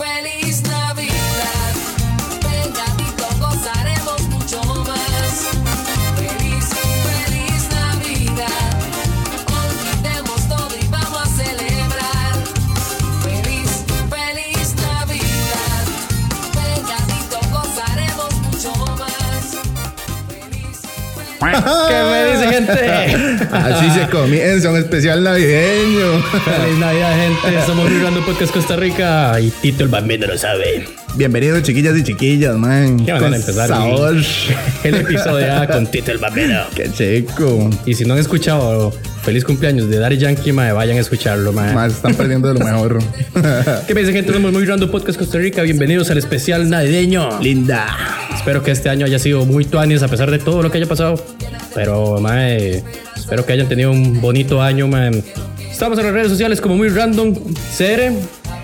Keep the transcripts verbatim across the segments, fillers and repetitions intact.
feliz Navidad. Pegadito gozaremos mucho más. Feliz, feliz Navidad. Olvidemos todo y vamos a celebrar. Feliz, feliz Navidad. Pegadito gozaremos mucho más. Feliz, feliz. ¿Qué me dice, gente? Así se comienza un especial navideño. Feliz Navidad, gente. Somos Mirando Podcast Costa Rica y Tito el Bambino lo sabe. Bienvenidos, chiquillas y chiquillas, man. Qué manera de empezar sabor. El, el episodio ya con Tito el Bambino. Qué chico. Y si no han escuchado Feliz Cumpleaños de Daddy Yankee, mae, vayan a escucharlo, mae. Más están perdiendo de lo mejor. ¿Qué me dice, gente? Somos Muy Random Podcast Costa Rica. Bienvenidos al especial navideño. Linda. Espero que este año haya sido muy tuanis a pesar de todo lo que haya pasado. Pero, mae, espero que hayan tenido un bonito año, mae. Estamos en las redes sociales como Muy Random C R,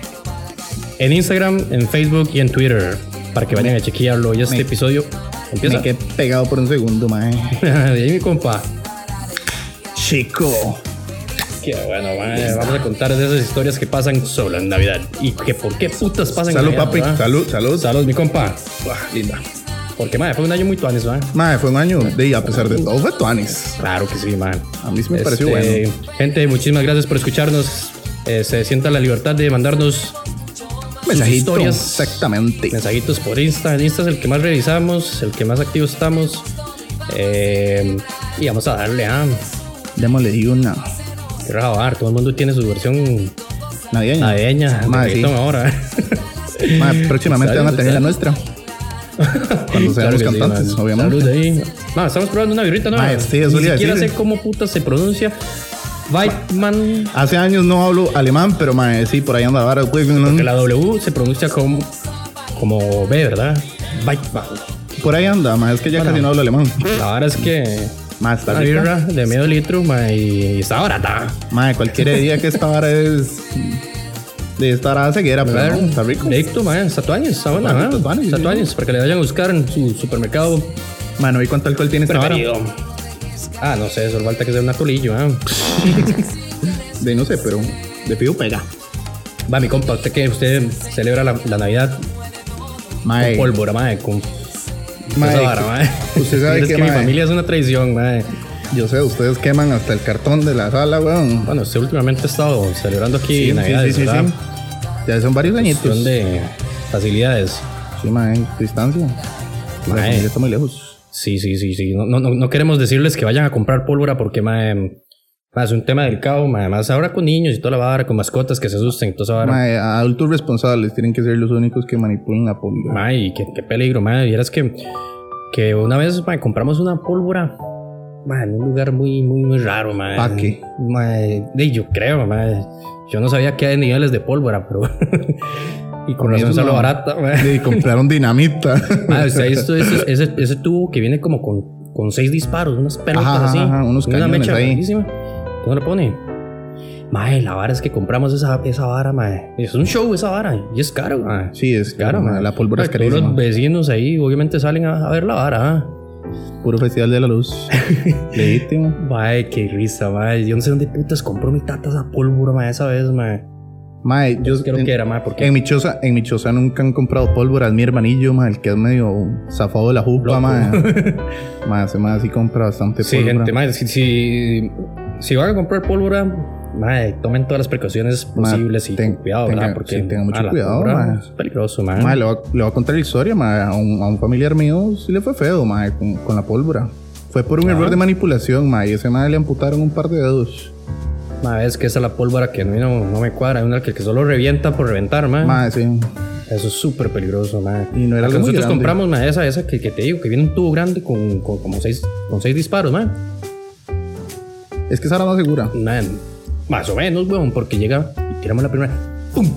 en Instagram, en Facebook y en Twitter, para que vayan a chequearlo. Y este Me- episodio empieza. Me quedé pegado por un segundo, man. De ahí, mi compa. Chico. Qué bueno, mae. Vamos a contar de esas historias que pasan solo en Navidad. Y que por qué putas pasan Salud, en Navidad, papi. ¿verdad? Salud, salud. Salud, mi compa. Buah, linda. Porque, mae, fue un año muy tuanis, mae. Mae, fue un año de y a pesar de todo fue tuanis. Claro que sí, man. A mí sí me pareció bueno. Gente, muchísimas gracias por escucharnos. Eh, se sienta la libertad de mandarnos sus Mensajito. historias, Exactamente. mensajitos por Insta. En Insta es el que más revisamos, el que más activos estamos. Eh, y vamos a darle a... Démosle di una Qué rajar, todo el mundo tiene su versión navideña. navideña. Mae, de sí. reggaetón ahora. Mae, próximamente van a tener la nuestra. Cuando seamos Claro que sí, cantantes, man. obviamente. Salud ahí. No, estamos probando una birrita nueva. Mae, sí, eso Ni le iba a siquiera decir. sé cómo puta se pronuncia. Weidmann. Hace años no hablo alemán, pero mae, sí, por ahí anda ahora. Pues, Porque la W se pronuncia como, como B, ¿verdad? Weidmann. por ahí anda, mae, es que ya Bueno. casi no hablo alemán. La verdad es que Mae, está una rica. birra de medio litro, ma, y está barata. Mae, cualquier día que esta vara es de estar a ceguera, pero no, está rico. Directo, ma, está tuanis, está buena, Está ¿eh? tuanis, tuanis, Está sí. tuanis, para que le vayan a buscar en su supermercado Mae, no vi cuánto alcohol tiene esta vara. preferido. Ah, no sé, solo falta que sea un atolillo, ¿eh? De no sé, pero de pido pega. Va, mi compa, usted que usted celebra la, la Navidad Mae, con pólvora, ma, con Mae, esa vara, ma. usted sabe Es que, que mi mae, familia es una traición, ma. yo sé, ustedes queman hasta el cartón de la sala, weón. Bueno, usted últimamente ha estado celebrando aquí Sí, Navidad, sí, sí, sí, ¿verdad? sí. Ya son varios añitos. Cuestión de facilidades. Sí, mae, distancia. La Mae. familia está muy lejos. Sí, sí, sí, sí. No, no, no- no queremos decirles que vayan a comprar pólvora porque mae, mae, es un tema delicado. mae. Además, ahora con niños y toda la vara, con mascotas que se asusten y toda esa vara. Mae, adultos responsables tienen que ser los únicos que manipulen la pólvora. Mae, y qué, qué peligro, mae. Vieras que, que una vez mae, compramos una pólvora mae, en un lugar muy, muy, muy raro, mae. ¿Pa' qué? Mae, de, yo creo, mae. Yo no sabía que hay niveles de pólvora, pero... y con razón Eso salió no. barata, mae. Y compraron dinamita. Ah, usted ha visto ese, ese, ese tubo que viene como con, con seis disparos, unas pelotas Ajá, así. ajá, unos una cañones mecha ahí. grandísima. ¿Cómo le pone? Mae, la vara es que compramos esa, esa vara, mae. Es un show esa vara y es caro, mae. Sí, es Claro, claro, mae. la pólvora es Mae, todos carísima. los vecinos ahí obviamente salen a, a ver la vara. ¿ah? Puro festival de la luz. Legítimo. Mae, qué risa, mae. Yo no sé dónde putas compró mi tata esa pólvora, mae, esa vez, mae. Mae, yo Creo en, que era, mae, porque... en mi choza, en mi choza nunca han comprado pólvora. Es mi hermanillo, mae, el que es medio zafado de la jupa, Loco. mae. Mae, ese mae sí compra bastante Sí, pólvora. gente, mae, si, si, si van a comprar pólvora, mae, tomen todas las precauciones Mae, posibles y ten- con cuidado, tenga- ¿verdad? Porque sí, tenga mucho mae, la cuidado, pólvora mae. es peligroso, mae. Mae, le voy, a, le voy a contar la historia, mae. A un, a un familiar mío sí le fue feo, mae, con, con la pólvora. Fue por un Ah. error de manipulación, mae. Y ese mae le amputaron un par de dedos. Mae, es que esa es la pólvora que a mí no, no me cuadra. Hay una que, que solo revienta por reventar, mae. Mae, sí. Eso es súper peligroso, mae. Y no era La que algo muy nosotros grande. compramos, mae, esa, esa que, que te digo, que viene un tubo grande con, con como seis, con seis disparos, mae. Es que esa era más segura. Mae, más o menos, weón, porque llega y tiramos la primera. ¡Pum!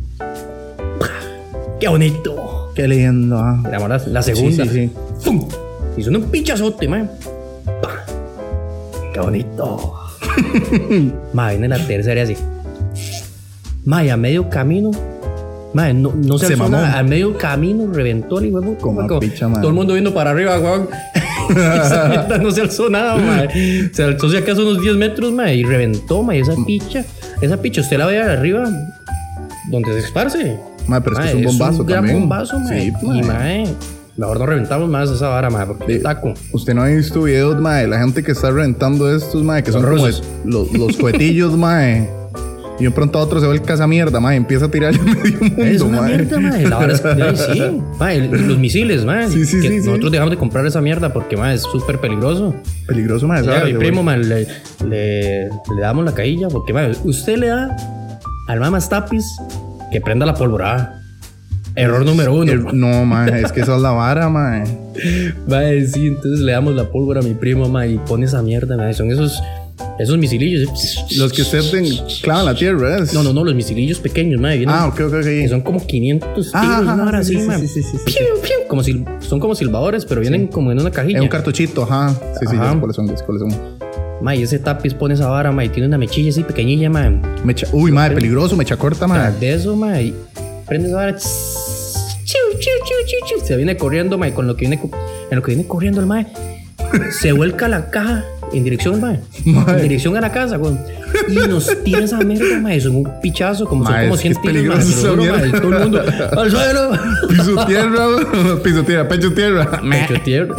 ¡Qué bonito! Qué lindo, ah. Tiramos la, la segunda. Sí, sí, sí. ¡Pum! Y son un pinchazote, mae. ¡Pah! ¡Qué bonito! Mae, viene la tercera y así. Mae, a medio camino. Mae, no, no se, Se alzó mamó. nada. A medio camino reventó el huevo. Como a picha, mae. todo el mundo viendo para arriba, weón. Esa mierda no se alzó nada, mae. Se alzó si acaso unos diez metros, mae. Y reventó, mae. Esa picha. Esa picha, usted la ve arriba donde se esparce. Mae, pero es que Mae, es un bombazo es un gran también. bombazo, mae. Sí, Y mae. mae, mejor no reventamos más esa vara, mae, porque Sí. taco. Usted no ha visto videos, mae, la gente que está reventando estos, mae, que son Los como rusos. los, los cohetillos, mae. Y de pronto a otro se ve el cazamierda, mae, empieza a tirar el medio mundo, Es una mae. mierda, mae. La verdad es que ay, sí. Mae, el- los misiles, mae. Sí, sí, que sí, sí. nosotros dejamos de comprar esa mierda porque, mae, es súper peligroso. Peligroso, mae, Ya, ¿sabes? mi primo, mae, le, le, le damos la cailla porque, mae, usted le da al mae más tapiz que prenda la pólvora. Error número uno. Er- No, mae, es que esa es la vara, mae. Mae, sí, entonces le damos la pólvora a mi primo, mae, y pone esa mierda, mae. Son esos, esos misilillos. ¿eh? Los que usted den- clavan la tierra, ¿es? No, no, no, los misilillos pequeños, mae. Vienen, Ah, ok, ok, que ok. son como quinientos tiros, Ah, una ajá, hora sí, así, sí, mae. sí, sí, sí, sí. Piu, piu, como si, son como silbadores, pero vienen como en una cajilla. Es un cartuchito, ajá. Sí, sí, Ajá. ya sé cuáles son, ya sé cuáles son. Mae, y ese tapiz pone esa vara, mae, y tiene una mechilla así pequeñilla, mae. Mecha, uy, mae, peligroso, mecha corta, mae. Tras de eso, mae, y prende esa vara. tss, Chiu, chiu, chiu, chiu, chiu. Se viene corriendo, mae, con lo que viene, co- en lo que viene corriendo el mae. Se vuelca la caja en dirección al mae. Mae. En dirección a la casa, güey. Y nos tira esa mierda, mae. Son un pichazo, como Mae, son como es que cien es tiros, mae. peligroso Te lo juro, esa mae, mierda. todo el mundo al suelo. Piso tierra, piso tierra, pecho tierra. Pecho tierra.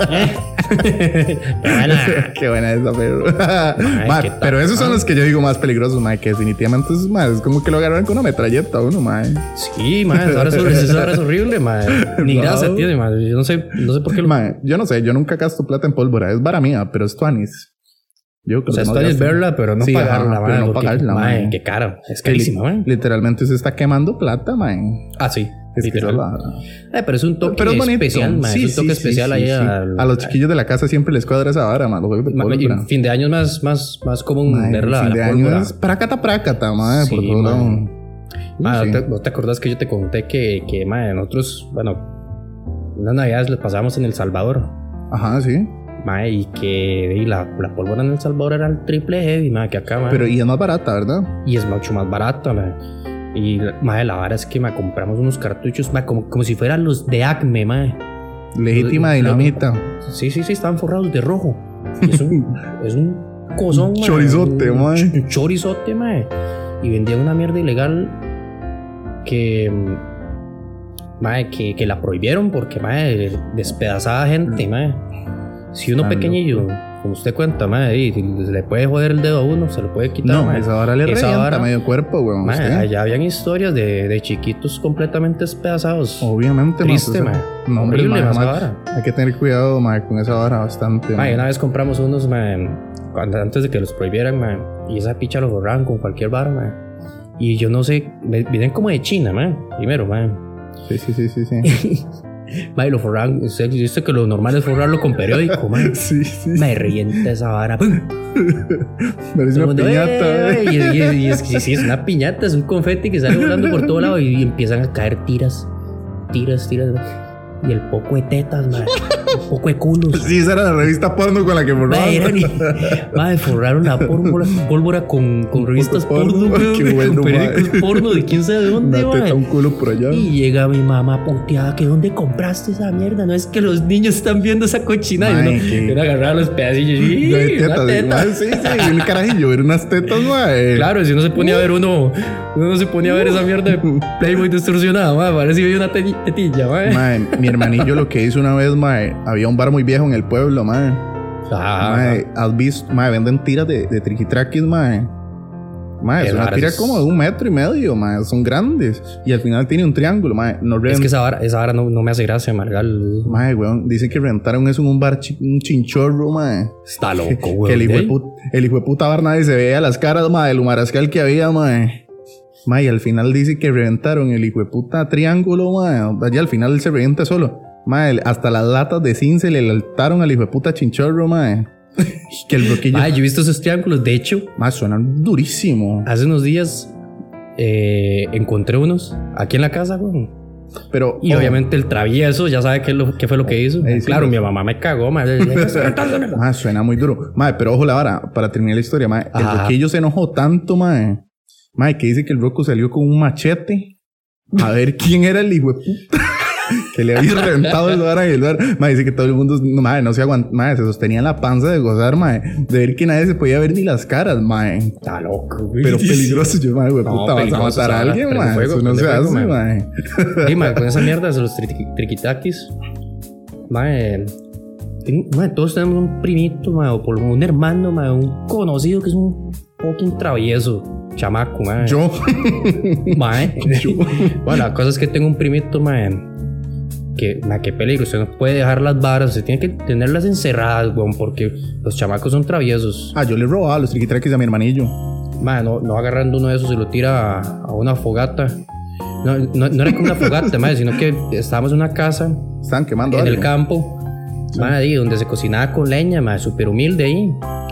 Qué buena. Qué buena esa, pero. Mae, qué pero esos son tal. los que yo digo más peligrosos, mae, que definitivamente es, mae, es como que lo agarran con una metralleta uno, mae. Sí, mae, esa vara es horrible, esa vara es horrible, mae. Ni Wow. grasa tiene, mae. Yo no sé, no sé por qué. lo- Mae, yo no sé, yo nunca gasto plata en pólvora, es vara mía, pero es tuanis. Yo O sea, esto es verla, pero no Sí, ajá, pagarla, pero mae. no porque, pagarla, mae, mae. qué caro. Es Que li- carísimo, mae. Literalmente se está quemando plata, mae. Ah, sí. Es que esa literal. es la- Eh, pero es un toque Pero es bonito. especial, mae. Sí, es un toque sí, sí, especial sí, ahí sí. al- A los chiquillos de la casa siempre les cuadra esa vara, mae, los juegos de Ma- y pólvora. fin de año es más, más, más común Mae, ver la, fin de la año pólvora. es prácata, prácata, mae, por Sí, todo mae. lado. Ma, Sí. ¿no, te, no te acordás que yo te conté que, que mae, nosotros, bueno, unas navidades les pasamos en El Salvador? Ajá, sí. Mae, y que y la, la pólvora en El Salvador era el triple heavy, mae, que acá, mae. Pero y es más barata, ¿verdad? Y es mucho más barato, mae. Y mae, la vara es que mae, compramos unos cartuchos, mae, como, como si fueran los de Acme, mae. Legítima Claro. dinamita. Sí, sí, sí, estaban forrados de rojo. Y es un, es un cozón, Un mae. chorizote, un, mae. ch- Un chorizote, mae. Y vendían una mierda ilegal que, mae, que, que la prohibieron porque, mae, despedazaba gente, mae. Si uno Está pequeñillo, como usted cuenta, mae, y se le puede joder el dedo a uno, se lo puede quitar, No, mae. esa vara le Esa revienta vara- medio cuerpo, weón. Mae, usted. allá habían historias de, de chiquitos completamente despedazados. Obviamente, mae, Triste, eso- mae. No, hombre, Horrible, mae, mae, esa mae, vara. hay que tener cuidado, mae, con esa vara bastante. Mae, mae. una vez compramos unos, mae, cuando- antes de que los prohibieran, mae, y esa picha los borraban con cualquier vara, mae. Y yo no sé, me- vienen como de China, mae, primero, mae. Sí, sí, sí, sí, sí. Mae, lo forraban, usted dice que lo normal es forrarlo con periódico, mae. sí, sí. Me revienta esa vara, ¡pum! Parece Todo una el mundo, piñata, "Eh, eh. eh", Y, es- y es- y es que sí, es una piñata, es un confeti que sale volando por todo lado y empiezan a caer tiras, tiras, tiras. Y el poco de tetas, mae. El poco de culos. Sí, esa era la revista porno con la que borraban. Mae, eran y- mae, forraron la pólvora, pólvora con, con revistas porno, porno, qué weón, bueno, con periódicos mae. porno de quién sabe dónde, Una teta, mae. un culo por allá. Y llega mi mamá puteada, que dónde compraste esa mierda, no es que los niños están viendo esa cochina. Mae, y uno, que- uno agarraba los pedacillos y No hay una tetas, teta. mae, sí, sí, un carajillo, ver unas tetas, mae. Claro, si uno se ponía a ver uno, uno no se ponía a ver esa mierda de Playboy distorsionada, mae, parece que había una teti- tetilla, mae. Mae, mi hermanillo lo que hizo una vez, mae, había un bar muy viejo en el pueblo, mae. Ah, Mae, has visto, mae, venden tiras de, de triquitraquis, mae. Mae, Qué es una varas tira es- como de un metro y medio, mae, son grandes. Y al final tiene un triángulo, mae. No es revent- que esa vara, esa vara no, no me hace gracia, Margal. Mae, weón, dicen que rentaron eso en un bar, chi- un chinchorro, mae. Está loco, Que güey. el hijo de puta, el hijo de puta bar nadie se veía las caras, mae, del humarascal que había, mae. Mae, y al final dice que reventaron el hijo de puta triángulo, mae. Allá al final se revienta solo. Mae, hasta las latas de zinc se le saltaron al hijo de puta chinchorro, mae. Que el bloquillo. Mae, yo he visto esos triángulos. De hecho, Mae, suenan durísimo. hace unos días eh, encontré unos aquí en la casa, güey. Pero. Y ojo, obviamente el travieso ya sabe qué, es lo, qué fue lo que hizo. Eh, sí, claro, pues. mi mamá me cagó, mae. Mae, suena muy duro. Mae, pero ojo la vara, para terminar la historia, mae. El Ajá. bloquillo se enojó tanto, mae. Mae, que dice que el Rocco salió con un machete a ver quién era el hijo de puta que le había reventado el bar en el bar. Mae, dice que todo el mundo, no, mae, no se aguantaba, mae, se sostenía en la panza de gozar, mae, de ver que nadie se podía ver ni las caras, mae. Está loco, güey. Pero peligroso, yo, mae, güey, No, puta, vas a peligroso, matar a se alguien, van a mae. prender Eso fuego, no se prender hace, fuego, mae. Sí, mae, con esa mierda de los triqui- triquitakis. Mae, ten- mae, todos tenemos un primito, mae, o por un hermano, mae, un conocido que es un fucking travieso. Chamaco, mae. Yo. Mae. Bueno, la cosa es que tengo un primito, mae. Que, mae, qué peligro. Usted no puede dejar las varas. Usted tiene que tenerlas encerradas, weón. Porque los chamacos son traviesos. Ah, yo le robaba los triquitraquis a mi hermanillo. Mae, no, no agarrando uno de esos y lo tira a, a una fogata. No, no, no era como una fogata, mae, sino que estábamos en una casa Estaban quemando en algo. el campo. Mae, ahí, donde se cocinaba con leña, mae, súper humilde ahí.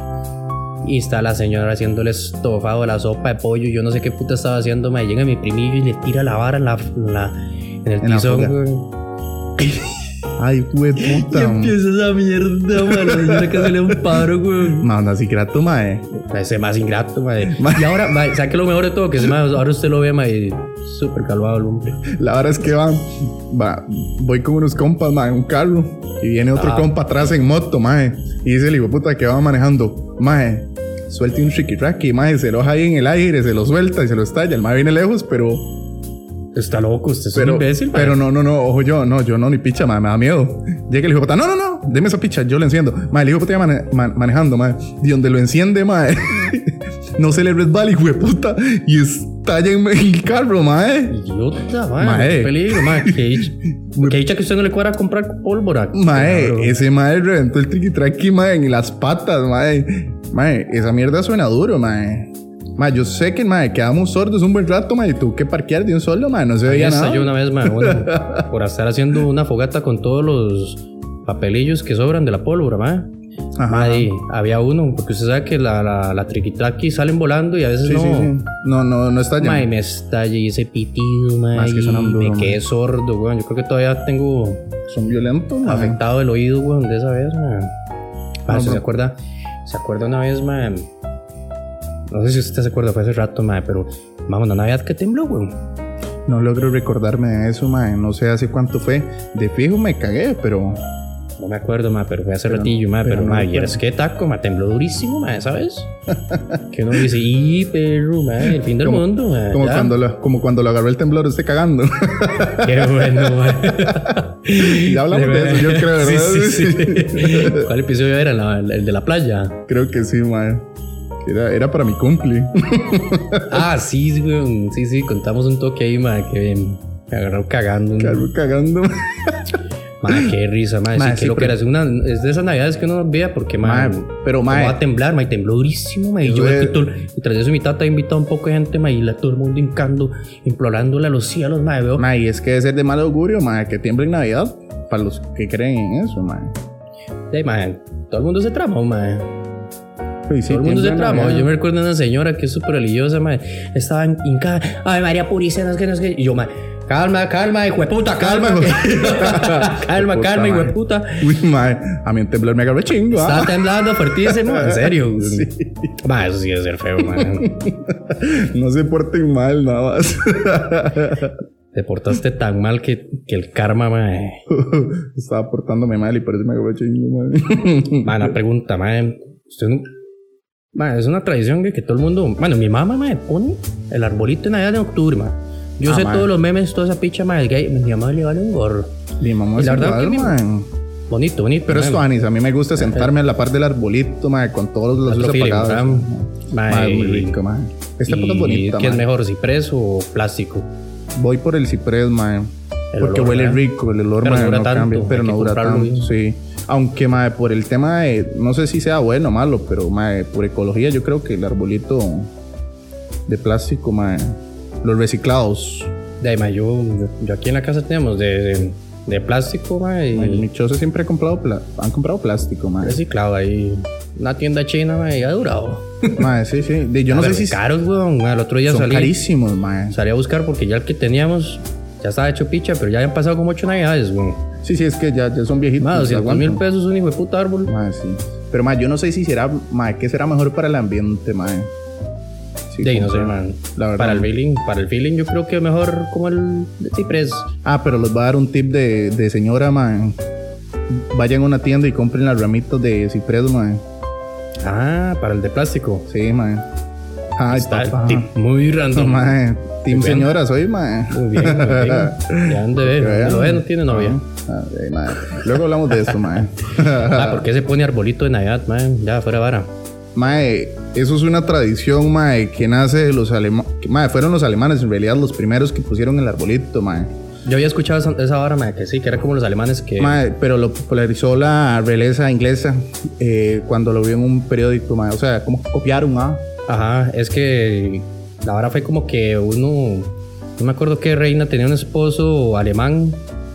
Y está la señora haciéndole estofado a la sopa de pollo. Yo no sé qué puta estaba haciendo, mae. Llega mi primillo y le tira la vara en, la, en, la, en el En la tizón, foga. güey. Ay, güey, puta. Y empieza esa mierda, mae. La señora que se le da un paro, güey. Manda así grato, mae. Ese más ingrato, mae. Ma- Y ahora, mae, ¿sabe qué es lo mejor de todo? Que ese, mae, ahora usted lo ve, mae, súper calvado el hombre. La verdad es que va, va, voy con unos compas, mae, en un carro. Y viene otro Ah. compa atrás en moto, mae. Y dice el hijo puta que va manejando, mae, suelte un tricky-tracky, mae. Se lo deja ahí en el aire, se lo suelta y se lo estalla. El mae viene lejos, pero. Está loco, usted es un Pero, imbécil, mae. pero no, no, no, ojo yo, no, yo no, ni picha, mae, me da miedo. Llega el hijo puta, no, no, no, deme esa picha, yo lo enciendo. Mae, el hijo puta iba mane- man- manejando, mae. Y donde lo enciende, mae, no se le resbala, hijo de puta. Y estalla en el carro, mae. Idiota, mae. Mae. Qué peligro, mae. Que dicha, que dicha que usted no le cuadra comprar pólvora. Mae, Cabrón. ese mae reventó el triqui-traqui, mae, en las patas, mae. Mae, esa mierda suena duro, mae. Mae, yo sé que, mae, quedamos sordos un buen rato, mae, y tuve que parquear de un solo, mae, no se Ahí veía hasta nada. yo una vez, mae, bueno, por estar haciendo una fogata con todos los papelillos que sobran de la pólvora, mae. Ajá. Mae, había uno, porque usted sabe que la, la, la triquitraqui salen volando y a veces Sí, no. sí, sí. No, no, no está Mae, lleno. me estalla y ese pitido, mae. Más que y suenan duro, me mae. quedé sordo, weón. Yo creo que todavía tengo Son violentos, mae. afectado el oído, weón, de esa vez, mae. Mae, No, ¿usted no. se acuerda? ¿Se acuerda una vez, mae? No sé si usted se acuerda, fue hace rato, mae, pero vamos, una Navidad que tembló, weón. No logro recordarme de eso, mae. No sé hace cuánto fue. De fijo me cagué, pero. No me acuerdo, mae, pero fue hace Pero- ratillo, mae. pero Pero, no mae, me y es que taco, mae, tembló durísimo, mae, ¿sabes? Que uno dice, y perro, mae, el fin del Como- mundo, mae. Como ya. cuando, lo, como cuando lo agarró el temblor, esté cagando. Qué bueno, mae. Ya hablamos de eso, yo creo, ¿verdad? Sí, sí, sí. ¿Cuál episodio era? La- el de la playa. Creo que sí, mae. Era, era para mi cumple. Ah, sí, güey. Sí, sí, contamos un toque ahí, mae, que me agarró cagando. Carro cagando. Mae, qué risa, mae. Mae, Sí, sí, que lo que pero- era. Es, una, es de esas navidades que uno no veía porque, mae. Mae, pero, ¿cómo mae. va a temblar, mae? Tembló durísimo, mae. Y Eso yo, es- y todo- y tras eso, mi tata ha invitado a un poco de gente, mae. Y la, todo el mundo hincando, implorándole a los cielos, mae. Veo. Mae, y es que debe ser de mal augurio, mae, que tiemble en Navidad. Para los que creen en eso, mae. Ey, mae, todo el mundo se tramó, mae. Y sí, Todo el mundo se tiembla en tramó. Navidad. Yo me recuerdo de una señora que es súper religiosa, mae. Estaba en- hincada. Ay, María Purísima, no es que no es que. Y yo, mae. Calma, calma, hijo de puta, calma. Calma, calma, calma, Puta, calma, hijo de mae. puta. Uy, mae, a mí en temblor me agarró chingo, Está ¿ah? temblando fuertísimo, en serio. Sí. Ma, eso sí debe ser feo, man. No se porten mal, nada más. Te portaste tan mal que, que el karma, man. Estaba portándome mal y por eso me agarró chingo, mae. Man, una pregunta, man. Usted no. Man, es una tradición que, que todo el mundo. Bueno, mi mamá, man, pone el arbolito en Navidad de octubre, man. Yo Ah, sé man. todos los memes, toda esa picha, man. El gay, mi mamá le vale un gorro. Mi mamá Y es la verdad igual, que mi- mae. Bonito, bonito. Pero man. esto, Anis, a mí me gusta sentarme a la par del arbolito, mae, con todos los Otro luces feeling, apagados. man. Man, Mae, y- muy rico, mae. Esta y época es bonita, ¿qué es mae. mejor, ciprés o plástico? Voy por el ciprés, mae. El Porque olor, huele ¿verdad? rico, el olor, Pero mae, no dura no tanto, cambia. Pero hay no que dura comprarlo tanto, sí. Aunque, mae, por el tema de... No sé si sea bueno o malo, pero, mae, por ecología yo creo que el arbolito de plástico, mae... Los reciclados. De ahí, ma, yo, yo aquí en la casa tenemos de, de, de plástico, ma, y Mae, mi choza siempre ha comprado, pla- han comprado plástico, mae. reciclado ahí. Una tienda china, ma, y ha durado. Mae, sí, sí. De- yo no sé Pero si caros, weón. ma, El otro día son salí, carísimos, mae. salí a buscar porque ya el que teníamos ya estaba hecho picha, pero ya habían pasado como ocho navidades, weón. Sí, sí, es que ya, ya son viejitos. Ma, doscientos mil aguantan. pesos un hijo de puta árbol. Mae, sí. Pero, mae, yo no sé si será, mae, ¿qué será mejor para el ambiente, mae? sí de ahí no sé, comprar. man. La verdad. Para el feeling, para el feeling yo creo que mejor como el de ciprés. Ah, pero les voy a dar un tip de, de señora, man. Vayan a una tienda y compren las ramitas de ciprés, man. Ah, para el de plástico. Sí, man. Ay, Está el papá. tip muy random. Man, team Muy bien. señora soy, man. Muy bien, muy bien. Ya han de ver. Que vean. Lo ve, no tiene novia. Ah, ok, man. Luego hablamos de esto, man. Ah, ¿por qué se pone arbolito de Navidad, man? Ya, fuera vara. Mae, eso es una tradición, mae, que nace de los alemanes. Mae, fueron los alemanes en realidad los primeros que pusieron el arbolito, mae. Yo había escuchado esa, esa vara, man, que sí, que era como los alemanes que... Mae, pero lo popularizó la realeza inglesa eh, cuando lo vio en un periódico, mae. O sea, como copiaron, ah. Ajá, es que la vara fue como que uno... No me acuerdo qué reina tenía un esposo alemán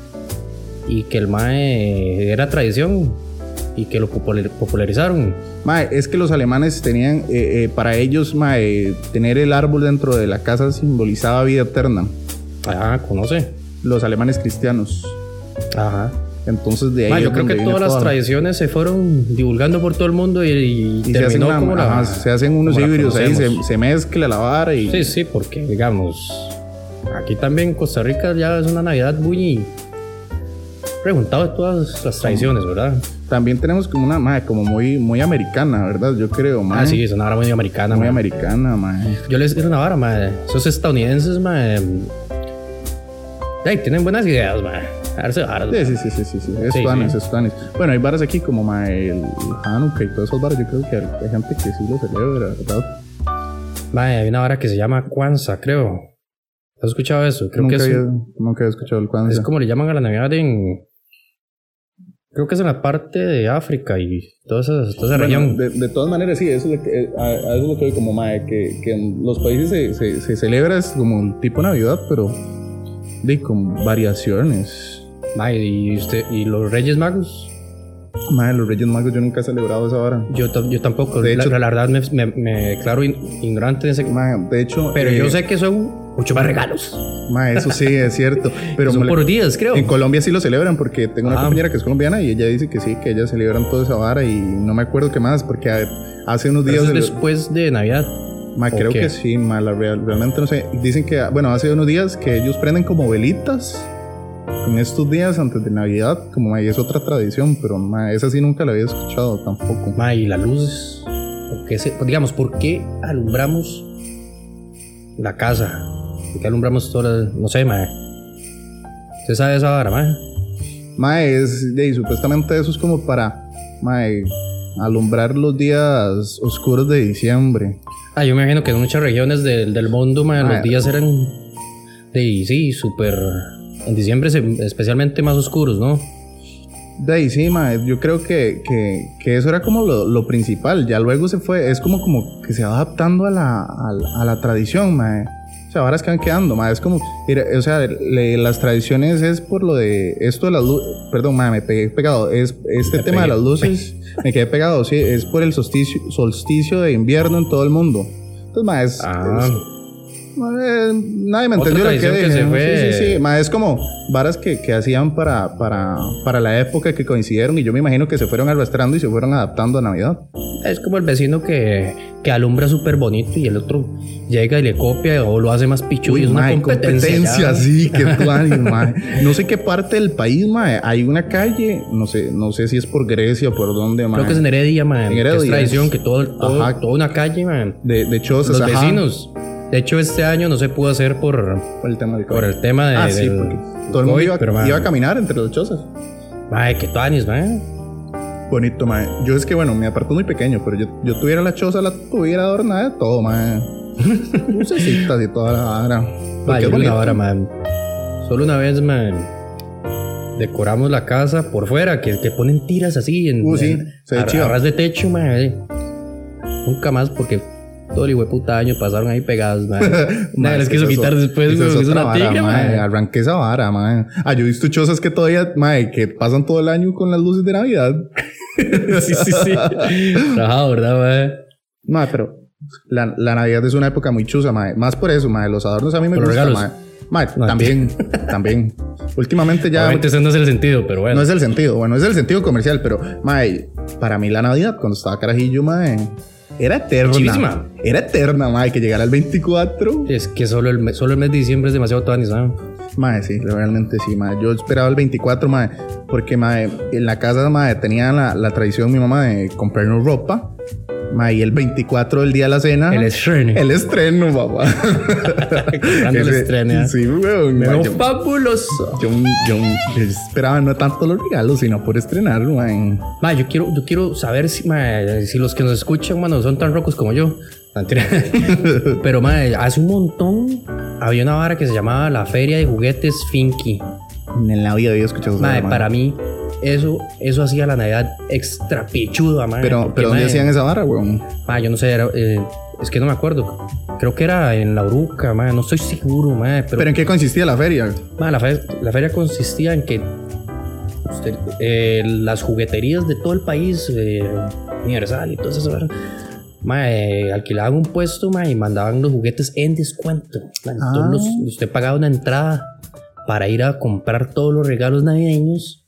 y que el mae era tradición y que lo popular- popularizaron. Mae, es que los alemanes tenían, eh, eh, para ellos, mae, tener el árbol dentro de la casa simbolizaba vida eterna. Ah, conoce. Los alemanes cristianos. Ajá. Entonces de ahí. Ma, es yo creo donde que viene todas las todo. tradiciones se fueron divulgando por todo el mundo y, y Y se hacen, terminó una- como la, ajá, se hacen unos como la híbridos ahí, se, conocemos. se mezcla la vara y. Sí, sí, porque digamos, aquí también en Costa Rica ya es una Navidad muy preguntado de todas las tradiciones, ¿verdad? También tenemos como una, mae, como muy, muy americana, ¿verdad? Yo creo, mae. Ah, sí, es una vara muy americana, Muy ma. americana, mae. Yo les digo una vara, ma. Esos estadounidenses, ma. Ay, tienen buenas ideas, ma. A darse varas, Sí, ma. sí, sí, sí, sí, sí. Es Sí, tuanis, sí. es tuanis. Bueno, hay varas aquí como mae, el Hanukkah y todas esas varas. Yo creo que hay gente que sí lo celebra, ¿verdad? Ma, hay una vara que se llama Kwanzaa, creo. ¿Has escuchado eso? Creo nunca, que es, había, nunca había escuchado el Kwanzaa. es como le llaman a la Navidad en... Creo que es en la parte de África y toda esa, toda esa Bueno, región. de, de todas maneras, sí, eso es lo que, a, a eso es lo que doy como mae, que, que en los países se, se, se celebra es como el tipo Navidad, pero de con variaciones. Ma, y, usted, y los Reyes Magos. Mae, los Reyes Magos yo nunca he celebrado esa vara. Yo, tam- yo tampoco. De la, hecho- la verdad me, me, me declaro in- ignorante en ese. Mae, de hecho, Pero eh, yo sé que son mucho más regalos. mae, eso sí es cierto, pero son me- por días, creo. en Colombia sí lo celebran porque tengo una Ah. compañera que es colombiana y ella dice que sí, que ellas celebran toda esa vara y no me acuerdo qué más porque a- hace unos Pero días eso es del- después de Navidad. mae, ¿o creo qué? que sí, mae, la real- realmente no sé. Dicen que, bueno, hace unos días que ellos prenden como velitas en estos días antes de Navidad, como mae, es otra tradición, pero mae, esa sí nunca la había escuchado tampoco. Ma, y las luces. ¿Por qué se- digamos, ¿por qué alumbramos la casa? ¿Por qué alumbramos todas las.? No sé, ma. ¿Usted sabe esa vara, ma? Mae, es, de, supuestamente eso es como para, mae, alumbrar los días oscuros de diciembre. Ah, yo me imagino que en muchas regiones del, del mundo, ma, Ah. los días eran. De, sí, súper. En diciembre, se- especialmente más oscuros, ¿no? De ahí sí, mae, yo creo que, que, que eso era como lo, lo principal. Ya luego se fue, es como, como que se va adaptando a la, a, la- a la tradición, mae. O sea, varas que van quedando, mae. Es como, mira, o sea, le- las tradiciones es por lo de esto de las luces. Perdón, mae, me pegué pegado. Es, este Me tema de pegué. las luces, me quedé pegado, sí. Es por el solsticio, solsticio de invierno en todo el mundo. Entonces, mae, es. Ah. es- mae, nadie me Otra entendió lo que tradición que dije. se ¿no? fue- Sí, sí, sí. Mae, es como varas que, que hacían para, para, para la época que coincidieron. Y yo me imagino que se fueron arrastrando y se fueron adaptando a Navidad. Es como el vecino que, que alumbra súper bonito y el otro llega y le copia o lo hace más pichudo. y es una mae, competencia. ya. sí, que tuanis, mae. No sé qué parte del país, mae. Hay una calle, no sé, no sé si es por Grecia o por dónde, mae. Creo que es en Heredia, man. En que Heredia. es tradición que todo, todo- Ajá. toda una calle, man. de, de chozas, Los ajá, vecinos. De hecho, este año no se pudo hacer por, por el tema del por COVID. el tema de, Ah, sí, del porque todo el mundo COVID, iba, pero, man, iba a caminar entre las chozas. Ay, qué tanis, man. Bonito, mae. Yo es que, bueno, mi aparto es muy pequeño, pero yo, yo tuviera la choza, la tuviera adornada de todo, mae. Lucecitas y toda la vara. Porque Vaya, es una bonito. hora, man. Solo una vez, man. Decoramos la casa por fuera, que, que ponen tiras así en, Uh, sí, en- se ve a, chido. a ras de techo, man. eh. Nunca más porque todo el puta año pasaron ahí pegados, man. Mae, Nadie les es que quiso esa es quitar o- después, esa güey. es Es otra una vara, tigre, mae. man. Arranqué esa vara, mae. Ah, yo he visto chozas que todavía, mae, que pasan todo el año con las luces de Navidad. Sí, sí, sí. Trabajado, ¿verdad, man? Mae, pero la, la Navidad es una época muy chusa, mae. Más por eso, mae. Los adornos a mí me Por los gustan, regalos. mae. Mae, No, también, también. Últimamente ya... Obviamente ese no es el sentido, pero bueno. No es el sentido, bueno, es el sentido comercial, pero, mae, para mí la Navidad, cuando estaba carajillo, mae, era eterna. Chivísima. Era eterna, mae, que llegara el veinticuatro. Es que solo el, mes- solo el mes de diciembre es demasiado tuanis, ¿sabes? Mae, sí, realmente sí, mae. Yo esperaba el veinticuatro, mae, porque, mae, en la casa, mae, tenía la, la tradición mi mamá de comprarnos ropa. Mae, y el veinticuatro del día de la cena. El estreno. El estreno, papá. Comprando el Ese- estreno, ¿eh? Sí, weón. Me mae, veo yo- fabuloso. Yo, yo, yo esperaba no tanto los regalos, sino por estrenar, man. Ma, yo quiero, yo quiero saber si, ma, si los que nos escuchan, mano, son tan rocos como yo. Mentira. Pero, ma, hace un montón había una vara que se llamaba la Feria de Juguetes Finky. En la vida había escuchado eso. Ma, man. para mí, eso, eso hacía la Navidad extra pichuda, ma. Pero, porque, pero ¿dónde ma, hacían esa vara, weón? ma, yo no sé, era, eh, es que no me acuerdo. Creo que era en La Uruca, ma, no estoy seguro, ma. Pero, ¿Pero en qué consistía la feria? ma, la, fe- la feria consistía en que usted, eh, las jugueterías de todo el país, eh, Universal y todas esas varas, ma, eh, alquilaban un puesto, ma, y mandaban los juguetes en descuento. Ma, Ah. todos los- usted pagaba una entrada para ir a comprar todos los regalos navideños